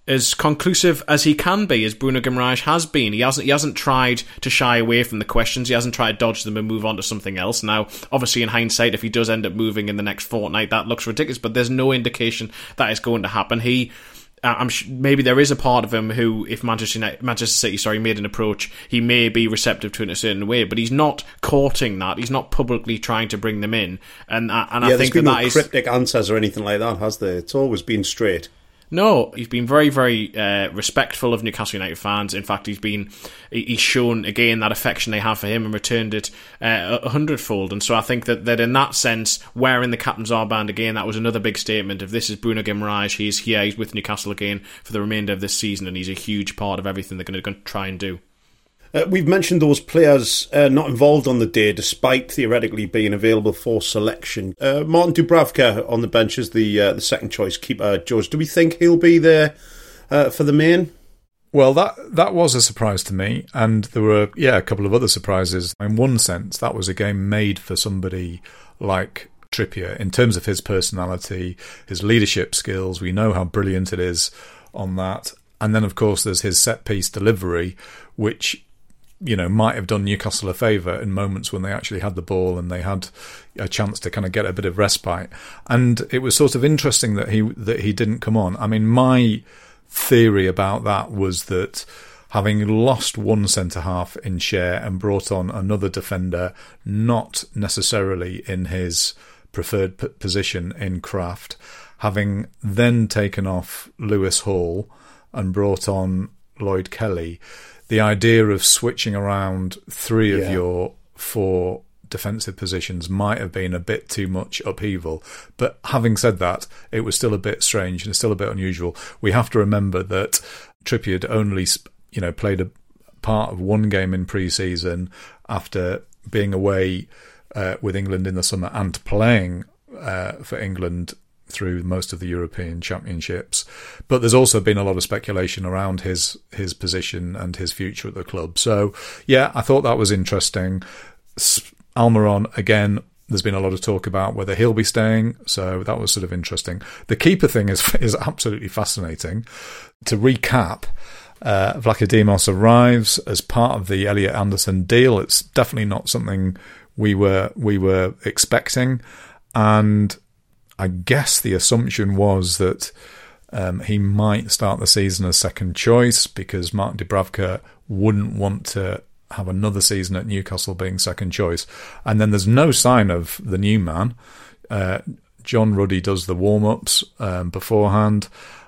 as conclusive as he can be, as Bruno Guimaraes has been. He hasn't he hasn't tried to shy away from the questions. He hasn't tried to dodge them and move on to something else. Now, obviously, in hindsight, if he does end up moving in the next fortnight, that looks ridiculous, but there's no indication that is going to happen. He... I'm sh- maybe there is a part of him who, if Manchester United, Manchester City, sorry, made an approach, he may be receptive to it in a certain way, but he's not courting that. He's not publicly trying to bring them in, and uh, and yeah, I think there's been that, no that is cryptic answers or anything like that, has there? It's always been straight. No, he's been very, very uh, respectful of Newcastle United fans. In fact, he's been he's shown again that affection they have for him and returned it uh, a hundredfold. And so I think that, that in that sense, wearing the captain's armband again, that was another big statement. If this is Bruno Guimaraes, he's here, he's with Newcastle again for the remainder of this season, and he's a huge part of everything they're going to try and do. Uh, we've mentioned those players uh, not involved on the day, despite theoretically being available for selection. Uh, Martin Dubravka on the bench is the uh, the second choice keeper. George, do we think he'll be there uh, for the main? Well, that that was a surprise to me, and there were yeah a couple of other surprises. In one sense, that was a game made for somebody like Trippier in terms of his personality, his leadership skills. We know how brilliant it is on that, and then of course there's his set piece delivery, which, you know, might have done Newcastle a favour in moments when they actually had the ball and they had a chance to kind of get a bit of respite. And it was sort of interesting that he that he didn't come on. I mean, my theory about that was that having lost one centre-half in Schär and brought on another defender, not necessarily in his preferred p- position in Kraft, having then taken off Lewis Hall and brought on Lloyd Kelly, the idea of switching around three of yeah. your four defensive positions might have been a bit too much upheaval. But having said that, it was still a bit strange and still a bit unusual. We have to remember that Trippier had only, you know, played a part of one game in pre-season after being away uh, with England in the summer and playing uh, for England through most of the European Championships. But there's also been a lot of speculation around his his position and his future at the club. So, yeah, I thought that was interesting. Almiron, again, there's been a lot of talk about whether he'll be staying, so that was sort of interesting. The keeper thing is is absolutely fascinating. To recap, uh, Vlachodimos arrives as part of the Elliot Anderson deal. It's definitely not something we were we were expecting, and I guess the assumption was that um, he might start the season as second choice because Martin Dubravka wouldn't want to have another season at Newcastle being second choice. And then there's no sign of the new man. Uh, John Ruddy does the warm-ups um, beforehand,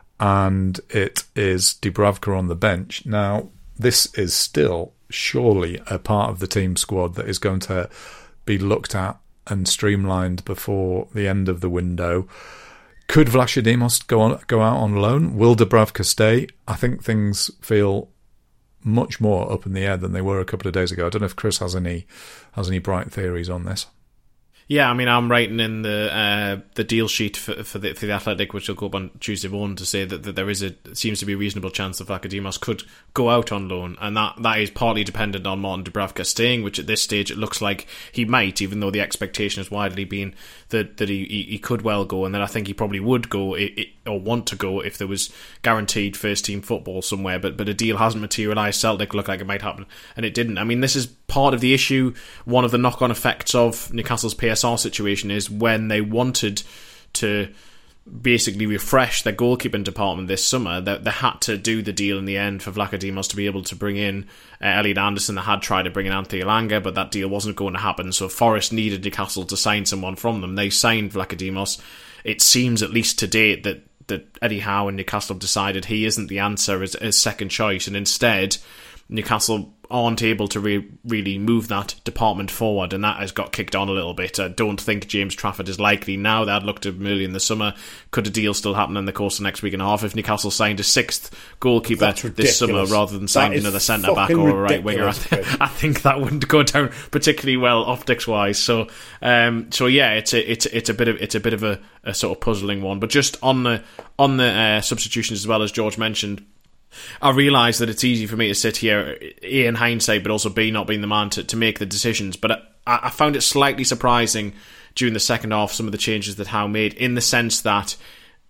and it is Dubravka on the bench. Now, this is still surely a part of the team squad that is going to be looked at and streamlined before the end of the window. Could Vlachodimos go on, go out on loan? Will Dubravka stay? I think things feel much more up in the air than they were a couple of days ago. I don't know if Chris has any has any bright theories on this. Yeah, I mean, I'm writing in the uh, the deal sheet for for the, for the Athletic, which will go up on Tuesday morning, to say that, that there is a seems to be a reasonable chance that Vlachodimos could go out on loan, and that, that is partly dependent on Martin Dubravka staying, which at this stage it looks like he might, even though the expectation has widely been that that he, he, he could well go, and then I think he probably would go it, it, or want to go if there was guaranteed first team football somewhere. But but a deal hasn't materialised. Celtic looked like it might happen, and it didn't. I mean, this is part of the issue. One of the knock-on effects of Newcastle's P S R situation is when they wanted to basically refresh their goalkeeping department this summer, they, they had to do the deal in the end for Vlachodimos to be able to bring in uh, Elliot Anderson. They had tried to bring in Anthony Elanga, but that deal wasn't going to happen, so Forest needed Newcastle to sign someone from them. They signed Vlachodimos. It seems, at least to date, that, that Eddie Howe and Newcastle have decided he isn't the answer as, as second choice, and instead Newcastle aren't able to re- really move that department forward, and that has got kicked on a little bit. I don't think James Trafford is likely now. They had looked at him early in the summer. Could a deal still happen in the course of the next week and a half if Newcastle signed a sixth goalkeeper this summer rather than signing another centre-back or a right winger? I, th- I think that wouldn't go down particularly well optics-wise. So, um, so yeah, it's a it's it's a bit of it's a bit of a, a sort of puzzling one. But just on the on the uh, substitutions as well, as George mentioned, I realise that it's easy for me to sit here, A, in hindsight, but also B, not being the man to, to make the decisions. But I, I found it slightly surprising during the second half, some of the changes that Howe made, in the sense that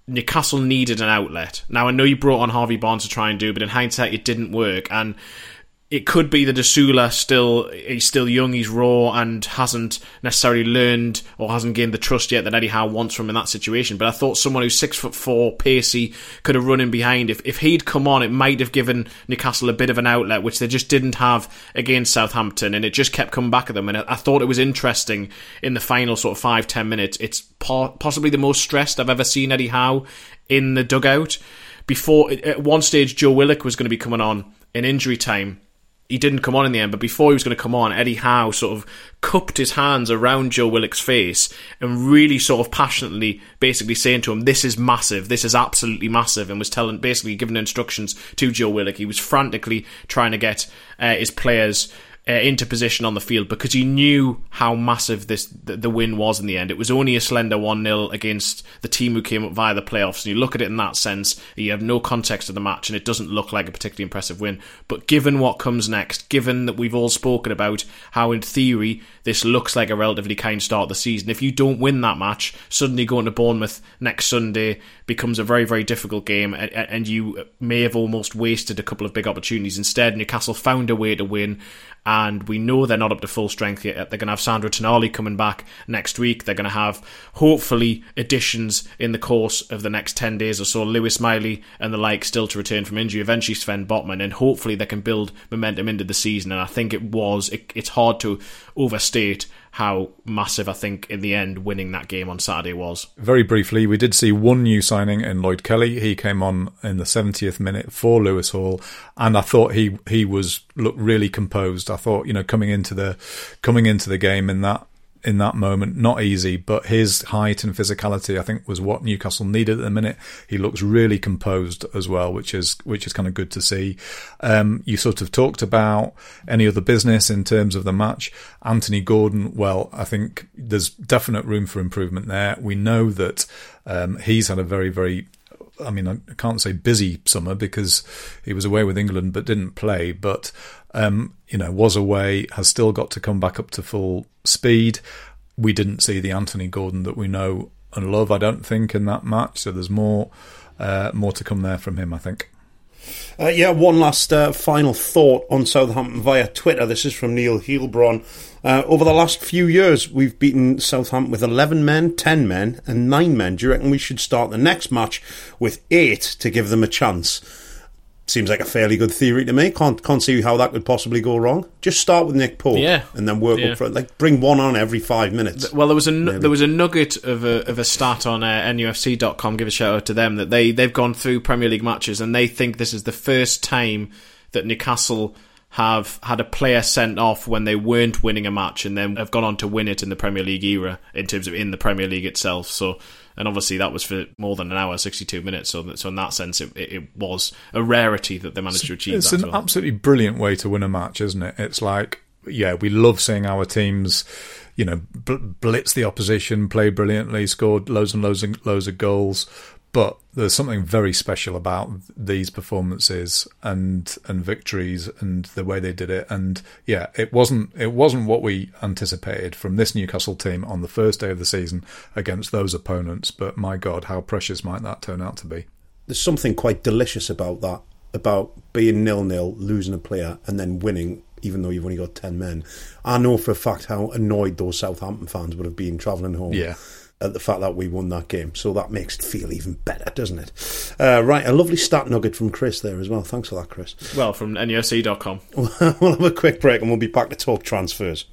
Newcastle needed an outlet. Now, I know you brought on Harvey Barnes to try and do, but in hindsight, it didn't work. And it could be that Asula still he's still young, he's raw, and hasn't necessarily learned or hasn't gained the trust yet that Eddie Howe wants from him in that situation. But I thought someone who's six foot four, pacey, could have run in behind. If if he'd come on, it might have given Newcastle a bit of an outlet, which they just didn't have against Southampton, and it just kept coming back at them. And I, I thought it was interesting in the final sort of five ten minutes. It's po- possibly the most stressed I've ever seen Eddie Howe in the dugout. Before at one stage, Joe Willock was going to be coming on in injury time. He didn't come on in the end, but before he was going to come on, Eddie Howe sort of cupped his hands around Joe Willock's face and really sort of passionately basically saying to him, this is massive, this is absolutely massive, and was telling, basically giving instructions to Joe Willock. He was frantically trying to get uh, his players Uh, into position on the field because he knew how massive this the, the win was in the end. It was only a slender one nil against the team who came up via the playoffs, and you look at it in that sense, you have no context of the match and it doesn't look like a particularly impressive win. But given what comes next, given that we've all spoken about how in theory this looks like a relatively kind start of the season, if you don't win that match, suddenly going to Bournemouth next Sunday becomes a very, very difficult game, and, and you may have almost wasted a couple of big opportunities. Instead, Newcastle found a way to win, and we know they're not up to full strength yet. They're going to have Sandro Tonali coming back next week. They're going to have, hopefully, additions in the course of the next ten days or so. Lewis Miley and the like still to return from injury. Eventually Sven Botman, and hopefully they can build momentum into the season. And I think it was, it, it's hard to overstate how massive I think in the end winning that game on Saturday was. Very briefly, we did see one new signing in Lloyd Kelly. He came on in the seventieth minute for Lewis Hall, and I thought he he was looked really composed. I thought, you know, coming into the coming into the game in that in that moment, not easy, but his height and physicality, I think, was what Newcastle needed at the minute. He looks really composed as well, which is which is kind of good to see. Um, you sort of talked about any other business in terms of the match. Anthony Gordon, well, I think there's definite room for improvement there. We know that um, he's had a very, very I mean, I can't say busy summer because he was away with England but didn't play, but um, you know, was away, has still got to come back up to full speed. We didn't see the Anthony Gordon that we know and love, I don't think, in that match, so there's more uh, more to come there from him, I think. Uh, yeah, one last uh, final thought on Southampton via Twitter. This is from Neil Heilbron. Uh, over the last few years, we've beaten Southampton with eleven men, ten men and nine men. Do you reckon we should start the next match with eight to give them a chance? Seems like a fairly good theory to me. Can't can't see how that could possibly go wrong. Just start with Nick Pope, yeah, and then work yeah. up for it. Like bring one on every five minutes. Well, there was a maybe. there was a nugget of a of a stat on uh, N U F C dot com. Give a shout out to them that they they've gone through Premier League matches and they think this is the first time that Newcastle have had a player sent off when they weren't winning a match and then have gone on to win it in the Premier League era in terms of in the Premier League itself. So. And obviously that was for more than an hour, sixty-two minutes. So, that, so in that sense, it, it, it was a rarity that they managed to achieve it's that. It's an well. absolutely brilliant way to win a match, isn't it? It's like, yeah, we love seeing our teams, you know, blitz the opposition, play brilliantly, scored loads and loads and loads of goals. But there's something very special about these performances and and victories and the way they did it. And yeah, it wasn't it wasn't what we anticipated from this Newcastle team on the first day of the season against those opponents. But my God, how precious might that turn out to be? There's something quite delicious about that, about being nil-nil, losing a player, and then winning, even though you've only got ten men. I know for a fact how annoyed those Southampton fans would have been travelling home. Yeah. At the fact that we won that game. So that makes it feel even better, doesn't it? Uh, right, a lovely stat nugget from Chris there as well. Thanks for that, Chris. Well, from N U F C dot com. We'll have a quick break and we'll be back to talk transfers.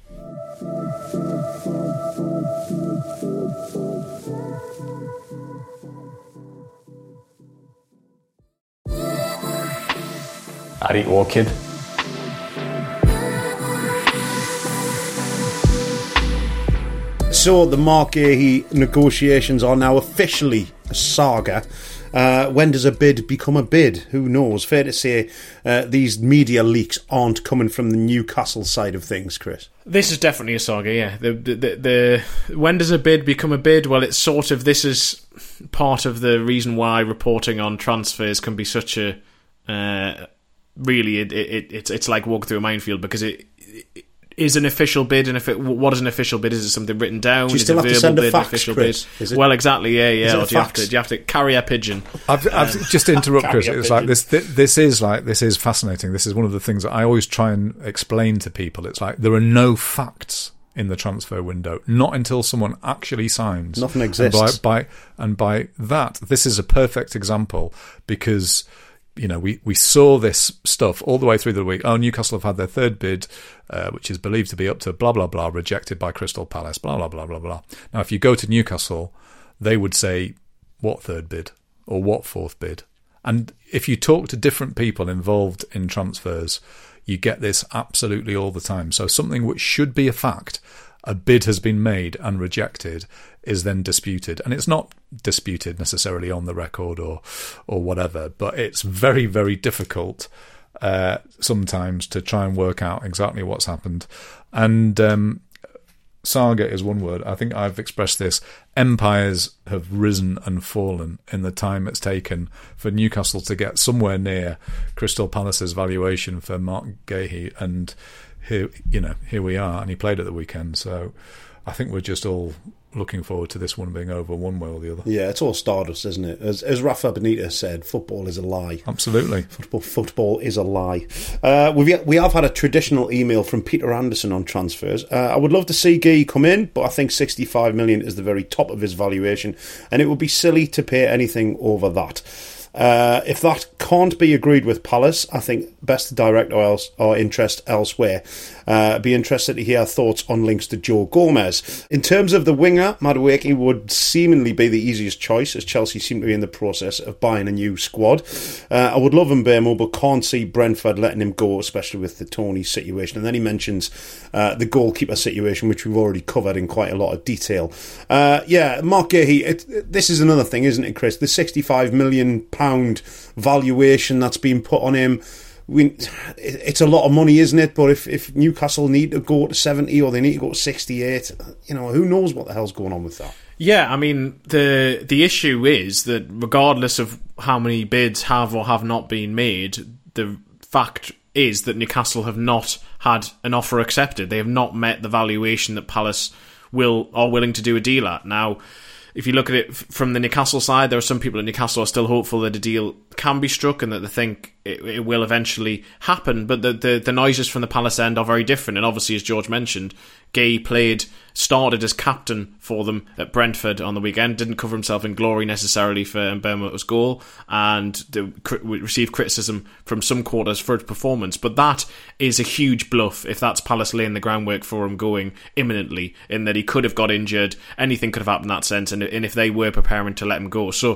Arik Orchid. So the Mark Gahey negotiations are now officially a saga. Uh, when does a bid become a bid? Who knows? Fair to say uh, these media leaks aren't coming from the Newcastle side of things, Chris. This is definitely a saga, yeah. The, the, the, the when does a bid become a bid? Well, it's sort of, this is part of the reason why reporting on transfers can be such a, uh, really, it, it, it's it's like walking through a minefield, because it, it is an official bid, and if it, what is an official bid? Is it something written down? Do you is still it have to verbal send a bid, fax, official Chris? bid? Is it- Well, exactly, yeah, yeah. Is it Or a do you have fax? to do you have to carry a pigeon? I've, I've just to interrupt, Chris. Carry a It's like pigeon. this. Th- This is like this is fascinating. This is one of the things that I always try and explain to people. It's like there are no facts in the transfer window, not until someone actually signs. Nothing exists. And by, by and by that, this is a perfect example because. You know, we, we saw this stuff all the way through the week. Oh, Newcastle have had their third bid, uh, which is believed to be up to blah, blah, blah, rejected by Crystal Palace, blah, blah, blah, blah, blah. Now, if you go to Newcastle, they would say, what third bid? Or what fourth bid? And if you talk to different people involved in transfers, you get this absolutely all the time. So something which should be a fact, a bid has been made and rejected, is then disputed. And it's not disputed necessarily on the record or or whatever, but it's very, very difficult uh, sometimes to try and work out exactly what's happened. And um, saga is one word. I think I've expressed this. Empires have risen and fallen in the time it's taken for Newcastle to get somewhere near Crystal Palace's valuation for Mark Gahey, and here, you know, here we are, and he played at the weekend. So I think we're just all looking forward to this one being over one way or the other. Yeah, it's all stardust, isn't it? As, as Rafa Benitez said, football is a lie. Absolutely. Football football is a lie. Uh, we've, we have had a traditional email from Peter Anderson on transfers. Uh, I would love to see Guy come in, but I think sixty-five million is the very top of his valuation, and it would be silly to pay anything over that. Uh, if that can't be agreed with Palace, I think best to direct our, else, our interest elsewhere. Uh, be interested to hear thoughts on links to Joe Gomez. In terms of the winger, Madueke would seemingly be the easiest choice, as Chelsea seem to be in the process of buying a new squad. Uh, I would love Mbeumo, but can't see Brentford letting him go, especially with the Tony situation. And then he mentions uh, the goalkeeper situation, which we've already covered in quite a lot of detail. Uh, yeah, Mark Gahey, it, this is another thing, isn't it, Chris? The sixty-five million pound valuation that's been put on him. We, it's a lot of money, isn't it? But if, if Newcastle need to go to seventy or they need to go to sixty-eight, you know, who knows what the hell's going on with that? Yeah, I mean, the the issue is that regardless of how many bids have or have not been made, the fact is that Newcastle have not had an offer accepted. They have not met the valuation that Palace will are willing to do a deal at. Now, if you look at it from the Newcastle side, there are some people at Newcastle are still hopeful that a deal can be struck and that they think it, it will eventually happen. But the, the the noises from the Palace end are very different. And obviously, as George mentioned, Gay played, started as captain for them at Brentford on the weekend. Didn't cover himself in glory necessarily for Mbeumo's goal, and the, received criticism from some quarters for his performance. But that is a huge bluff if that's Palace laying the groundwork for him going imminently, in that he could have got injured, anything could have happened in that sense, and, and if they were preparing to let him go. So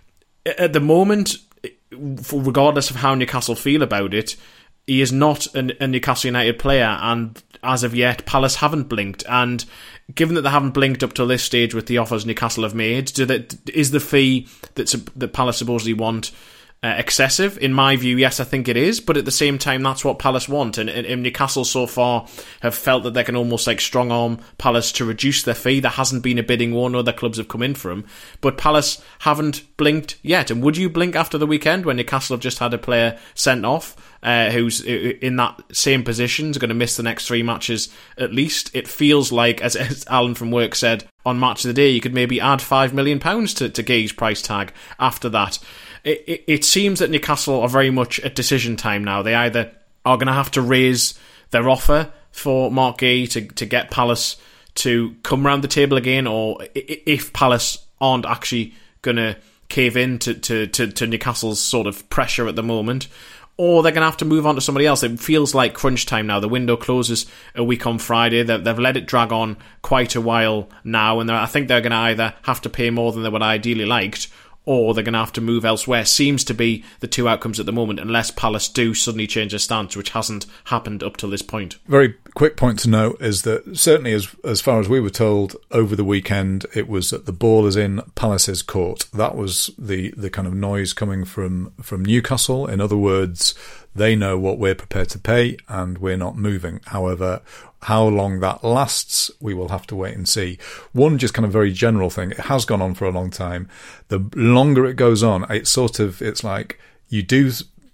at the moment, regardless of how Newcastle feel about it, he is not a Newcastle United player, and as of yet, Palace haven't blinked. And given that they haven't blinked up to this stage with the offers Newcastle have made, do that, is the fee that's, that Palace supposedly want uh, excessive? In my view, yes, I think it is. But at the same time, that's what Palace want. And, and, and Newcastle so far have felt that they can almost like strong arm Palace to reduce their fee. There hasn't been a bidding war. No other clubs have come in for him. But Palace haven't blinked yet. And would you blink after the weekend when Newcastle have just had a player sent off? Uh, who's in that same position, is going to miss the next three matches at least. It feels like, as, as Alan from work said on Match of the Day, you could maybe add five million pounds to, to Gay's price tag after that. It, it, it seems that Newcastle are very much at decision time now. They either are going to have to raise their offer for Mark Gay to, to get Palace to come round the table again, or if Palace aren't actually going to cave in to, to, to, to Newcastle's sort of pressure at the moment, or they're going to have to move on to somebody else. It feels like crunch time now. The window closes a week on Friday. They've, they've let it drag on quite a while now, and I think they're going to either have to pay more than they would ideally liked, or they're going to have to move elsewhere. Seems to be the two outcomes at the moment, unless Palace do suddenly change their stance, which hasn't happened up till this point. Very quick point to note is that certainly as as far as we were told over the weekend, it was that the ball is in Palace's court. That was the, the kind of noise coming from, from Newcastle. In other words, they know what we're prepared to pay and we're not moving. However, how long that lasts, we will have to wait and see. One just kind of very general thing, it has gone on for a long time. The longer it goes on, it's sort of, it's like you do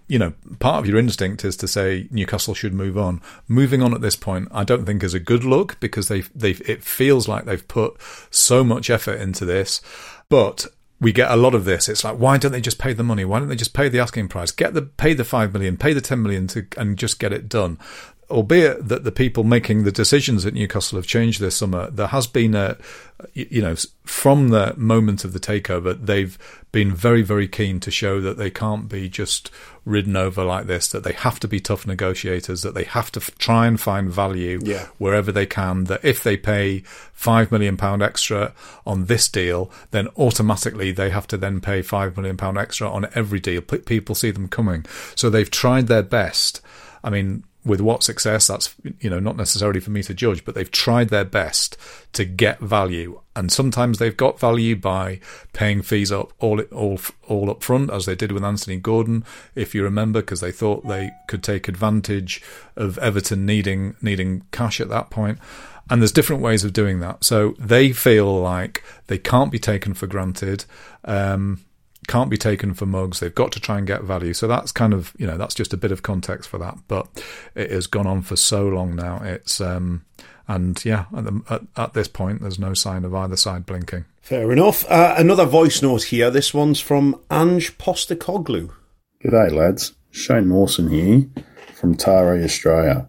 you know, part of your instinct is to say Newcastle should move on. Moving on at this point, I don't think is a good look, because they've, they've, it feels like they've put so much effort into this. But we get a lot of this. It's like, why don't they just pay the money? Why don't they just pay the asking price? Get the pay the five million, pay the ten million to, and just get it done. Albeit that the people making the decisions at Newcastle have changed this summer, there has been a, you know, from the moment of the takeover, they've been very, very keen to show that they can't be just ridden over like this, that they have to be tough negotiators, that they have to f- try and find value yeah. wherever they can, that if they pay five million pounds extra on this deal, then automatically they have to then pay five million pounds extra on every deal. P- people see them coming. So they've tried their best. I mean, with what success, that's, you know, not necessarily for me to judge, but they've tried their best to get value. And sometimes they've got value by paying fees up all all all up front, as they did with Anthony Gordon, if you remember, because they thought they could take advantage of Everton needing needing cash at that point. And there's different ways of doing that. So they feel like they can't be taken for granted. Um, can't be taken for mugs. They've got to try and get value. So that's kind of, you know, that's just a bit of context for that. But it has gone on for so long now. It's um, and yeah, at, the, at, at this point, there's no sign of either side blinking. Fair enough. Uh, another voice note here. This one's from Ange Postecoglou. G'day, lads. Shane Mawson here from Tare, Australia.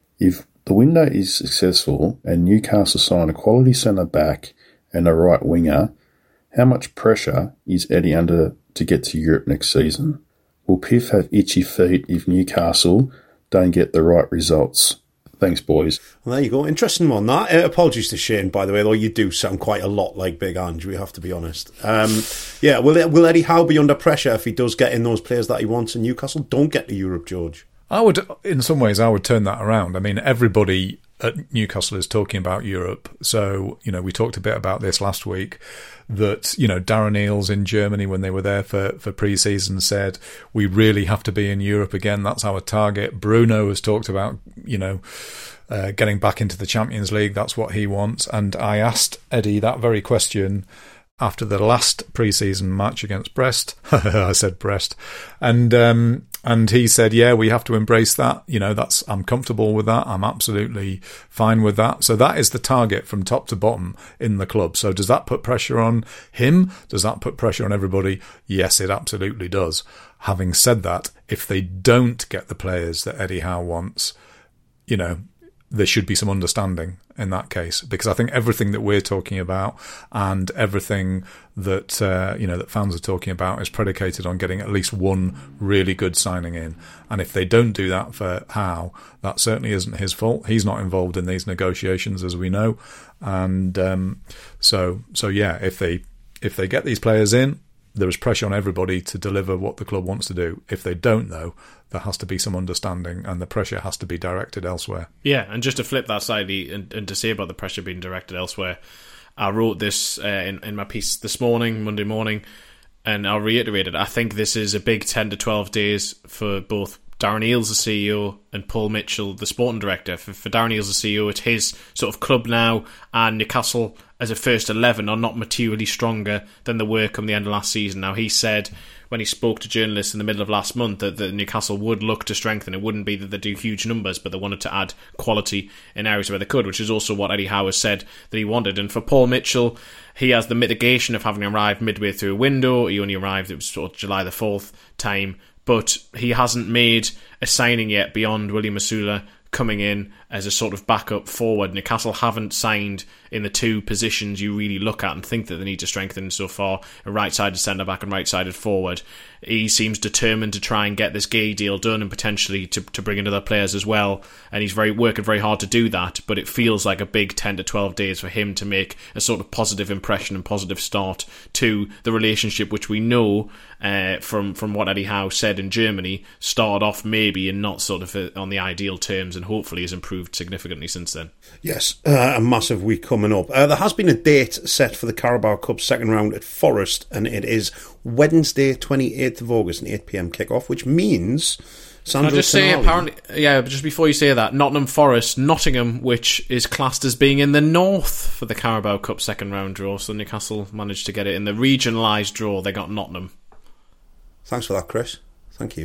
If the window is successful and Newcastle sign a quality centre back and a right winger, how much pressure is Eddie under to get to Europe next season? Will Piff have itchy feet if Newcastle don't get the right results? Thanks, boys. Well, there you go. Interesting one, that. Uh, apologies to Shane, by the way, though you do sound quite a lot like Big Ange, we have to be honest. Um, yeah, will, will Eddie Howe be under pressure if he does get in those players that he wants and Newcastle don't get to Europe, George? I would, in some ways, I would turn that around. I mean, everybody at Newcastle is talking about Europe. So, you know, we talked a bit about this last week, that, you know, Darren Eales in Germany, when they were there for, for pre-season, said, we really have to be in Europe again. That's our target. Bruno has talked about, you know, uh, getting back into the Champions League. That's what he wants. And I asked Eddie that very question after the last pre-season match against Brest. I said Brest. And, um, and he said, yeah, we have to embrace that. You know, that's, I'm comfortable with that. I'm absolutely fine with that. So that is the target from top to bottom in the club. So does that put pressure on him? Does that put pressure on everybody? Yes, it absolutely does. Having said that, if they don't get the players that Eddie Howe wants, you know, there should be some understanding in that case, because I think everything that we're talking about and everything that uh, you know that fans are talking about is predicated on getting at least one really good signing in. And if they don't do that for Howe, that certainly isn't his fault. He's not involved in these negotiations, as we know. And um, so, so yeah, if they if they get these players in, there is pressure on everybody to deliver what the club wants to do. If they don't, though, there has to be some understanding and the pressure has to be directed elsewhere. Yeah, and just to flip that slightly and, and to say about the pressure being directed elsewhere, I wrote this uh, in, in my piece this morning, Monday morning, and I'll reiterate it. I think this is a big ten to twelve days for both Darren Eales, the C E O, and Paul Mitchell, the sporting director. For, for Darren Eales, the C E O, it's his sort of club now, and Newcastle as a first eleven are not materially stronger than they were come the end of last season. Now, he said when he spoke to journalists in the middle of last month that, that Newcastle would look to strengthen. It wouldn't be that they do huge numbers, but they wanted to add quality in areas where they could, which is also what Eddie Howe has said that he wanted. And for Paul Mitchell, he has the mitigation of having arrived midway through a window. He only arrived, it was sort of July the fourth time, but he hasn't made a signing yet beyond William Masula coming in as a sort of backup forward. Newcastle haven't signed in the two positions you really look at and think that they need to strengthen so far, a right-sided centre-back and right-sided forward. He seems determined to try and get this Gay deal done and potentially to, to bring in other players as well, and he's very working very hard to do that, but it feels like a big ten to twelve days for him to make a sort of positive impression and positive start to the relationship, which we know uh, from, from what Eddie Howe said in Germany, started off maybe and not sort of on the ideal terms, and hopefully has improved significantly since then. Yes, uh, a massive week coming up. Uh, there has been a date set for the Carabao Cup second round at Forest, and it is Wednesday, twenty-eighth of August, an eight p.m. kickoff, which means Sandro Can I just Tonali. say, apparently, yeah, but just before you say that, Nottingham Forest, Nottingham, which is classed as being in the north for the Carabao Cup second round draw, so Newcastle managed to get it in the regionalised draw. They got Nottingham. Thanks for that, Chris. Thank you.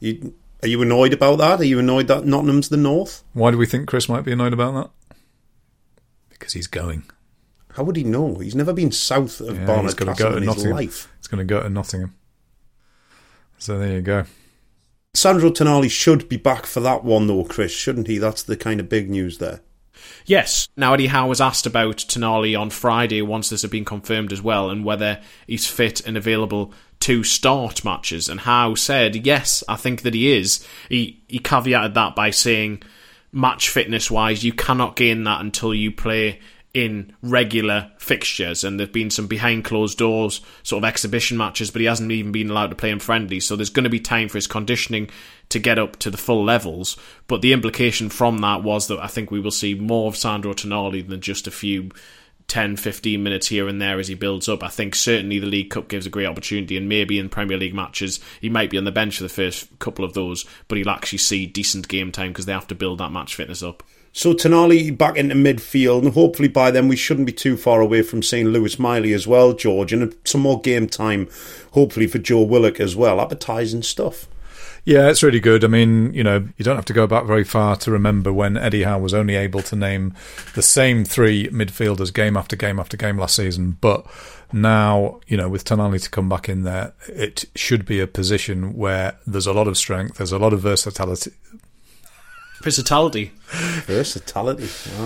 You, are you annoyed about that? Are you annoyed that Nottingham's the north? Why do we think Chris might be annoyed about that? Because he's going. How would he know? He's never been south of Yeah, Barnard he's gonna Castle go to in his Nottingham. life. He's going to go to Nottingham. So there you go. Sandro Tonali should be back for that one, though, Chris, shouldn't he? That's the kind of big news there. Yes. Now, Eddie Howe was asked about Tonali on Friday once this had been confirmed as well, and whether he's fit and available to start matches. And Howe said, yes, I think that he is. He, he caveated that by saying, match fitness-wise, you cannot gain that until you play in regular fixtures, and there've been some behind closed doors sort of exhibition matches, but he hasn't even been allowed to play in friendlies, so there's going to be time for his conditioning to get up to the full levels. But the implication from that was that I think we will see more of Sandro Tonali than just a few ten, fifteen minutes here and there as he builds up. I think certainly the League Cup gives a great opportunity, and maybe in Premier League matches he might be on the bench for the first couple of those, but he'll actually see decent game time because they have to build that match fitness up. So Tonali back into midfield, and hopefully by then we shouldn't be too far away from seeing Lewis Miley as well, George, and some more game time, hopefully for Joe Willock as well. Appetising stuff. Yeah, it's really good. I mean, you know, you don't have to go back very far to remember when Eddie Howe was only able to name the same three midfielders game after game after game last season. But now, you know, with Tonali to come back in there, it should be a position where there's a lot of strength, there's a lot of versatility. Versatility. Versatility, wow.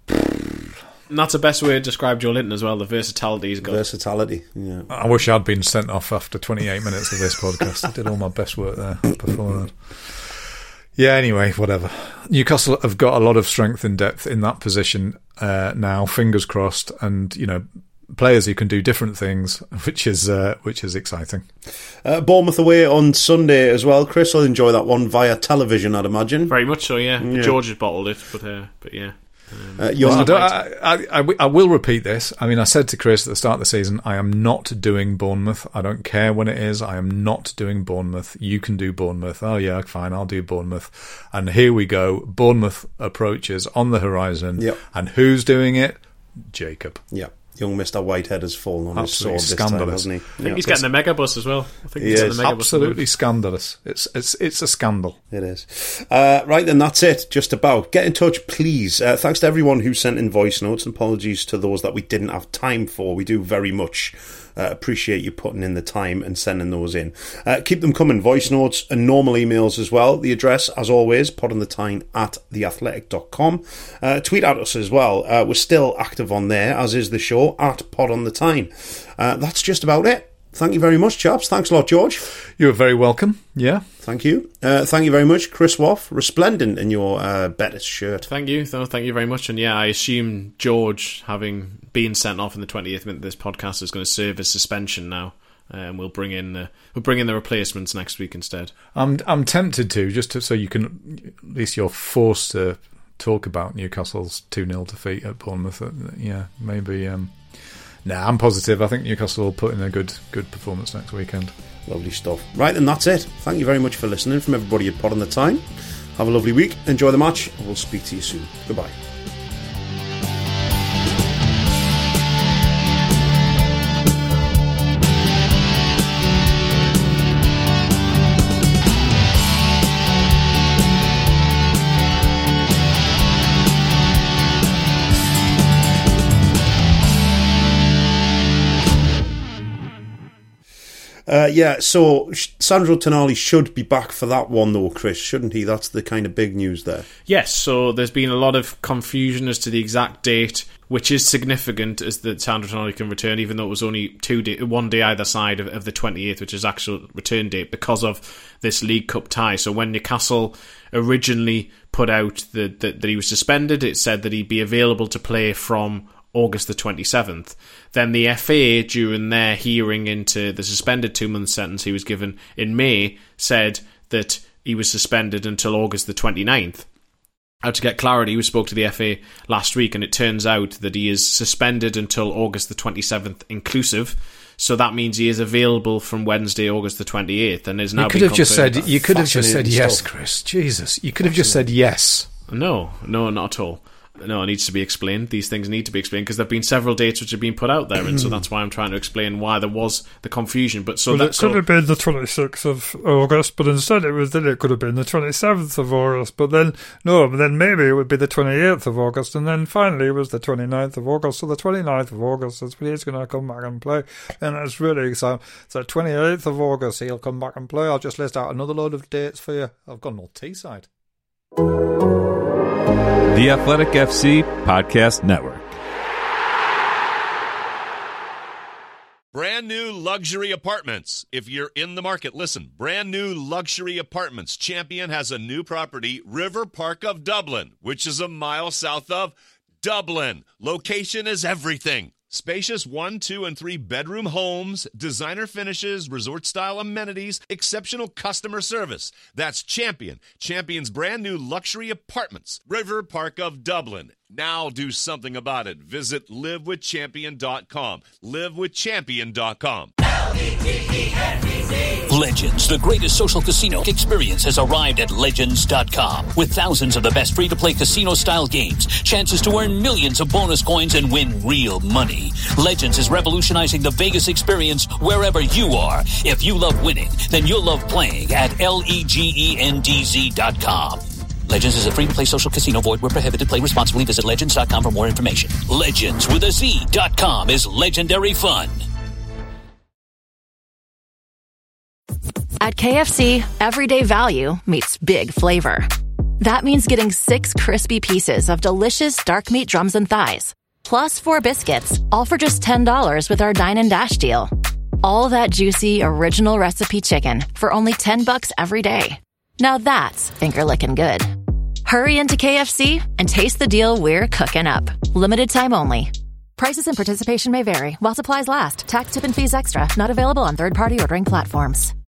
And that's the best way to describe Joe Linton as well, the versatility he's got. Versatility, yeah. I wish I'd been sent off after twenty-eight minutes of this podcast. I did all my best work there beforehand. Yeah, anyway, whatever. Newcastle have got a lot of strength and depth in that position uh, now, fingers crossed, and, you know, players who can do different things, which is uh, which is exciting. Uh, Bournemouth away on Sunday as well. Chris will enjoy that one via television, I'd imagine. Very much so, yeah. yeah. George has bottled it, but uh, but yeah. Um, uh, well, I, don't, I, I, I, I will repeat this. I mean, I said to Chris at the start of the season, I am not doing Bournemouth. I don't care when it is. I am not doing Bournemouth. You can do Bournemouth. Oh, yeah, fine, I'll do Bournemouth. And here we go. Bournemouth approaches on the horizon. Yep. And who's doing it? Jacob. Yeah. Young Mister Whitehead has fallen on Absolutely his sword this scandalous. time, hasn't he? I think yeah. he's getting the megabus as well. I think he he's is. getting the megabus. Absolutely scandalous. It's it's it's a scandal. It is. Uh, right then, that's it. Just about. Get in touch, please. Uh, thanks to everyone who sent in voice notes, and apologies to those that we didn't have time for. We do very much uh, appreciate you putting in the time and sending those in. Uh, keep them coming. Voice notes and normal emails as well. The address, as always, podonthetyne at theathletic dot com. Uh, tweet at us as well. Uh, we're still active on there, as is the show, at podonthetyne. Uh, that's just about it. Thank you very much, chaps. Thanks a lot, George. You're very welcome. Yeah. Thank you. Uh, thank you very much, Chris Waff. Resplendent in your uh, Bettis shirt. Thank you. No, thank you very much. And yeah, I assume George, having been sent off in the twentieth minute of this podcast, is going to serve as suspension now. And um, we'll bring in uh, we'll bring in the replacements next week instead. I'm I'm tempted to, just to, so you can, at least you're forced to talk about Newcastle's two nil defeat at Bournemouth. Uh, yeah, maybe. Um, Nah, I'm positive. I think Newcastle will put in a good good performance next weekend. Lovely stuff. Right, and that's it. Thank you very much for listening from everybody at Pod on the Time. Have a lovely week. Enjoy the match, and we'll speak to you soon. Goodbye. Uh, yeah, so Sandro Tonali should be back for that one, though, Chris, shouldn't he? That's the kind of big news there. Yes, so there's been a lot of confusion as to the exact date, which is significant as that Sandro Tonali can return, even though it was only two day, one day either side of, of the twenty-eighth, which is actual return date, because of this League Cup tie. So when Newcastle originally put out the, the, that he was suspended, it said that he'd be available to play from August the twenty-seventh. Then the F A, during their hearing into the suspended two-month sentence he was given in May, said that he was suspended until August the twenty-ninth. Now, to get clarity, we spoke to the F A last week, and it turns out that he is suspended until August the twenty-seventh inclusive. So that means he is available from Wednesday, August the twenty-eighth, and is now. You could have just said. You could have just said yes, stuff. Chris. Jesus, you could have just said yes. No, no, not at all. no, it needs to be explained. These things need to be explained because there have been several dates which have been put out there, and so that's why I'm trying to explain why there was the confusion. But so well, that it so, could have been the twenty-sixth of August, but instead it was then it could have been the twenty-seventh of August. But then no, but then maybe it would be the twenty-eighth of August, and then finally it was the twenty-ninth of August. So the twenty-ninth of August is when he's going to come back and play, and it's really so. So twenty-eighth of August he'll come back and play. I'll just list out another load of dates for you. I've got an old Teesside. The Athletic F C Podcast Network. Brand new luxury apartments. If you're in the market, listen. Brand new luxury apartments. Champion has a new property, River Park of Dublin, which is a mile south of Dublin. Location is everything. Spacious one, two, and three bedroom homes, designer finishes, resort-style amenities, exceptional customer service. That's Champion. Champion's brand new luxury apartments. River Park of Dublin. Now do something about it. Visit live with champion dot com. live with champion dot com. Legends, the greatest social casino experience, has arrived at Legends dot com. With thousands of the best free-to-play casino-style games, chances to earn millions of bonus coins and win real money. Legends is revolutionizing the Vegas experience wherever you are. If you love winning, then you'll love playing at legends dot com. Legends is a free-to-play social casino. Void where prohibited. Play responsibly. Visit legends dot com for more information. Legends with a Z dot com is legendary fun. At K F C, everyday value meets big flavor. That means getting six crispy pieces of delicious dark meat drums and thighs, plus four biscuits, all for just ten dollars with our Dine and Dash deal. All that juicy, original recipe chicken for only ten bucks every day. Now that's finger-licking good. Hurry into K F C and taste the deal we're cooking up. Limited time only. Prices and participation may vary while supplies last. Tax, tip, and fees extra. Not available on third-party ordering platforms.